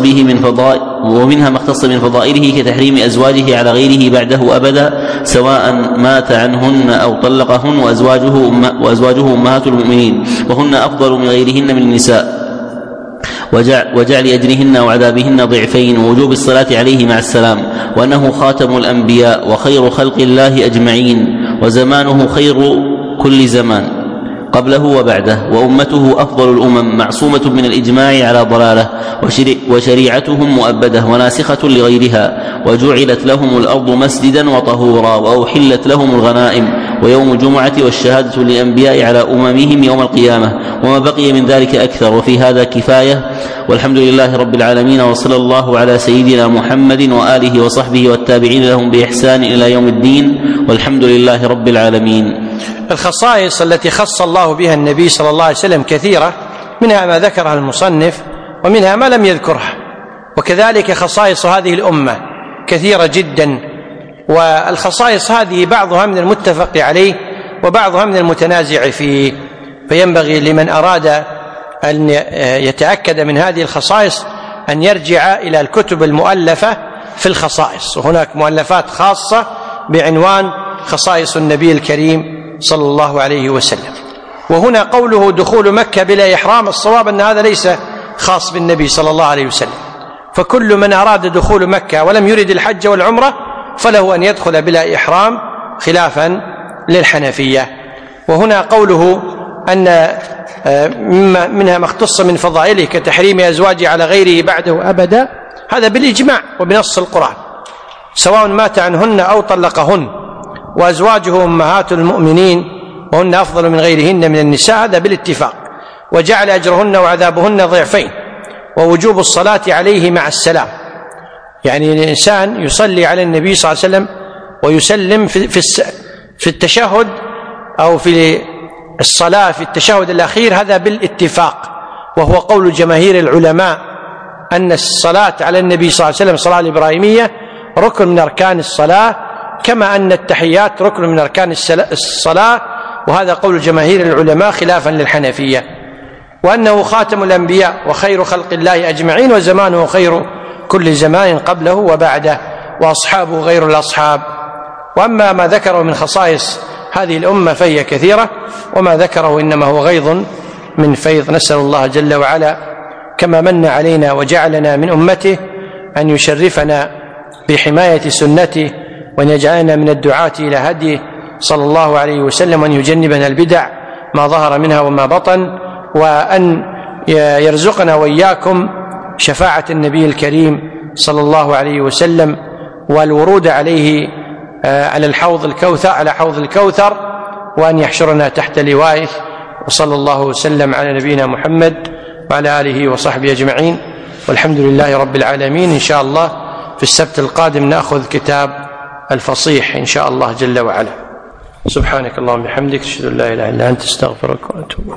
من فضائله كتحريم أزواجه على غيره بعده أبدا، سواء مات عنهن أو طلقهن، وأزواجه أمهات المؤمنين، وهن أفضل من غيرهن من النساء، وجعل أجرهن وعذابهن ضعفين، ووجوب الصلاة عليه مع السلام، وأنه خاتم الأنبياء وخير خلق الله أجمعين، وزمانه خير كل زمان، قبله وبعده، وأمته أفضل الأمم معصومة من الإجماع على ضلاله، وشريعتهم مؤبدة وناسخة لغيرها، وجعلت لهم الأرض مسجدا وطهورا، وأحلت لهم الغنائم ويوم الجمعة والشهادة للأنبياء على أممهم يوم القيامة، وما بقي من ذلك أكثر، وفي هذا كفاية. والحمد لله رب العالمين، وصلى الله على سيدنا محمد وآله وصحبه والتابعين لهم بإحسان إلى يوم الدين، والحمد لله رب العالمين. الخصائص التي خص الله بها النبي صلى الله عليه وسلم كثيرة، منها ما ذكرها المصنف ومنها ما لم يذكرها، وكذلك خصائص هذه الأمة كثيرة جدا، والخصائص هذه بعضها من المتفق عليه وبعضها من المتنازع فيه، فينبغي لمن أراد أن يتأكد من هذه الخصائص أن يرجع إلى الكتب المؤلفة في الخصائص، وهناك مؤلفات خاصة بعنوان خصائص النبي الكريم صلى الله عليه وسلم. وهنا قوله دخول مكة بلا إحرام، الصواب أن هذا ليس خاص بالنبي صلى الله عليه وسلم، فكل من أراد دخول مكة ولم يرد الحج والعمرة فله أن يدخل بلا إحرام خلافا للحنفية. وهنا قوله أن منها ما اختص من فضائله كتحريم أزواجه على غيره بعده أبدا، هذا بالإجماع وبنص القرآن، سواء مات عنهن أو طلقهن، وأزواجه أمهات المؤمنين وهن أفضل من غيرهن من النساء، هذا بالاتفاق، وجعل أجرهن وعذابهن ضعفين، ووجوب الصلاة عليه مع السلام، يعني الإنسان يصلي على النبي صلى الله عليه وسلم ويسلم في التشهد أو في الصلاة في التشهد الأخير، هذا بالاتفاق، وهو قول جماهير العلماء أن الصلاة على النبي صلى الله عليه وسلم الصلاة الإبراهيمية ركن من أركان الصلاة، كما أن التحيات ركن من أركان الصلاة، وهذا قول جماهير العلماء خلافا للحنفية. وأنه خاتم الأنبياء وخير خلق الله أجمعين، وزمانه خير كل زمان قبله وبعده، وأصحابه غير الأصحاب. وأما ما ذكره من خصائص هذه الأمة فهي كثيرة، وما ذكره إنما هو غيظ من فيض. نسأل الله جل وعلا كما من علينا وجعلنا من أمته أن يشرفنا بحماية سنته، وأن يجعلنا من الدعاة إلى هديه صلى الله عليه وسلم، وأن يجنبنا البدع ما ظهر منها وما بطن، وأن يرزقنا وإياكم شفاعة النبي الكريم صلى الله عليه وسلم، والورود عليه على حوض الكوثر، وأن يحشرنا تحت لوائه. وصلى الله وسلم على نبينا محمد وعلى آله وصحبه أجمعين، والحمد لله رب العالمين. إن شاء الله في السبت القادم نأخذ كتاب الفصيح إن شاء الله جل وعلا. سبحانك اللهم وبحمدك، أشهد أن لا إله إلا أنت، استغفرك وأتوب.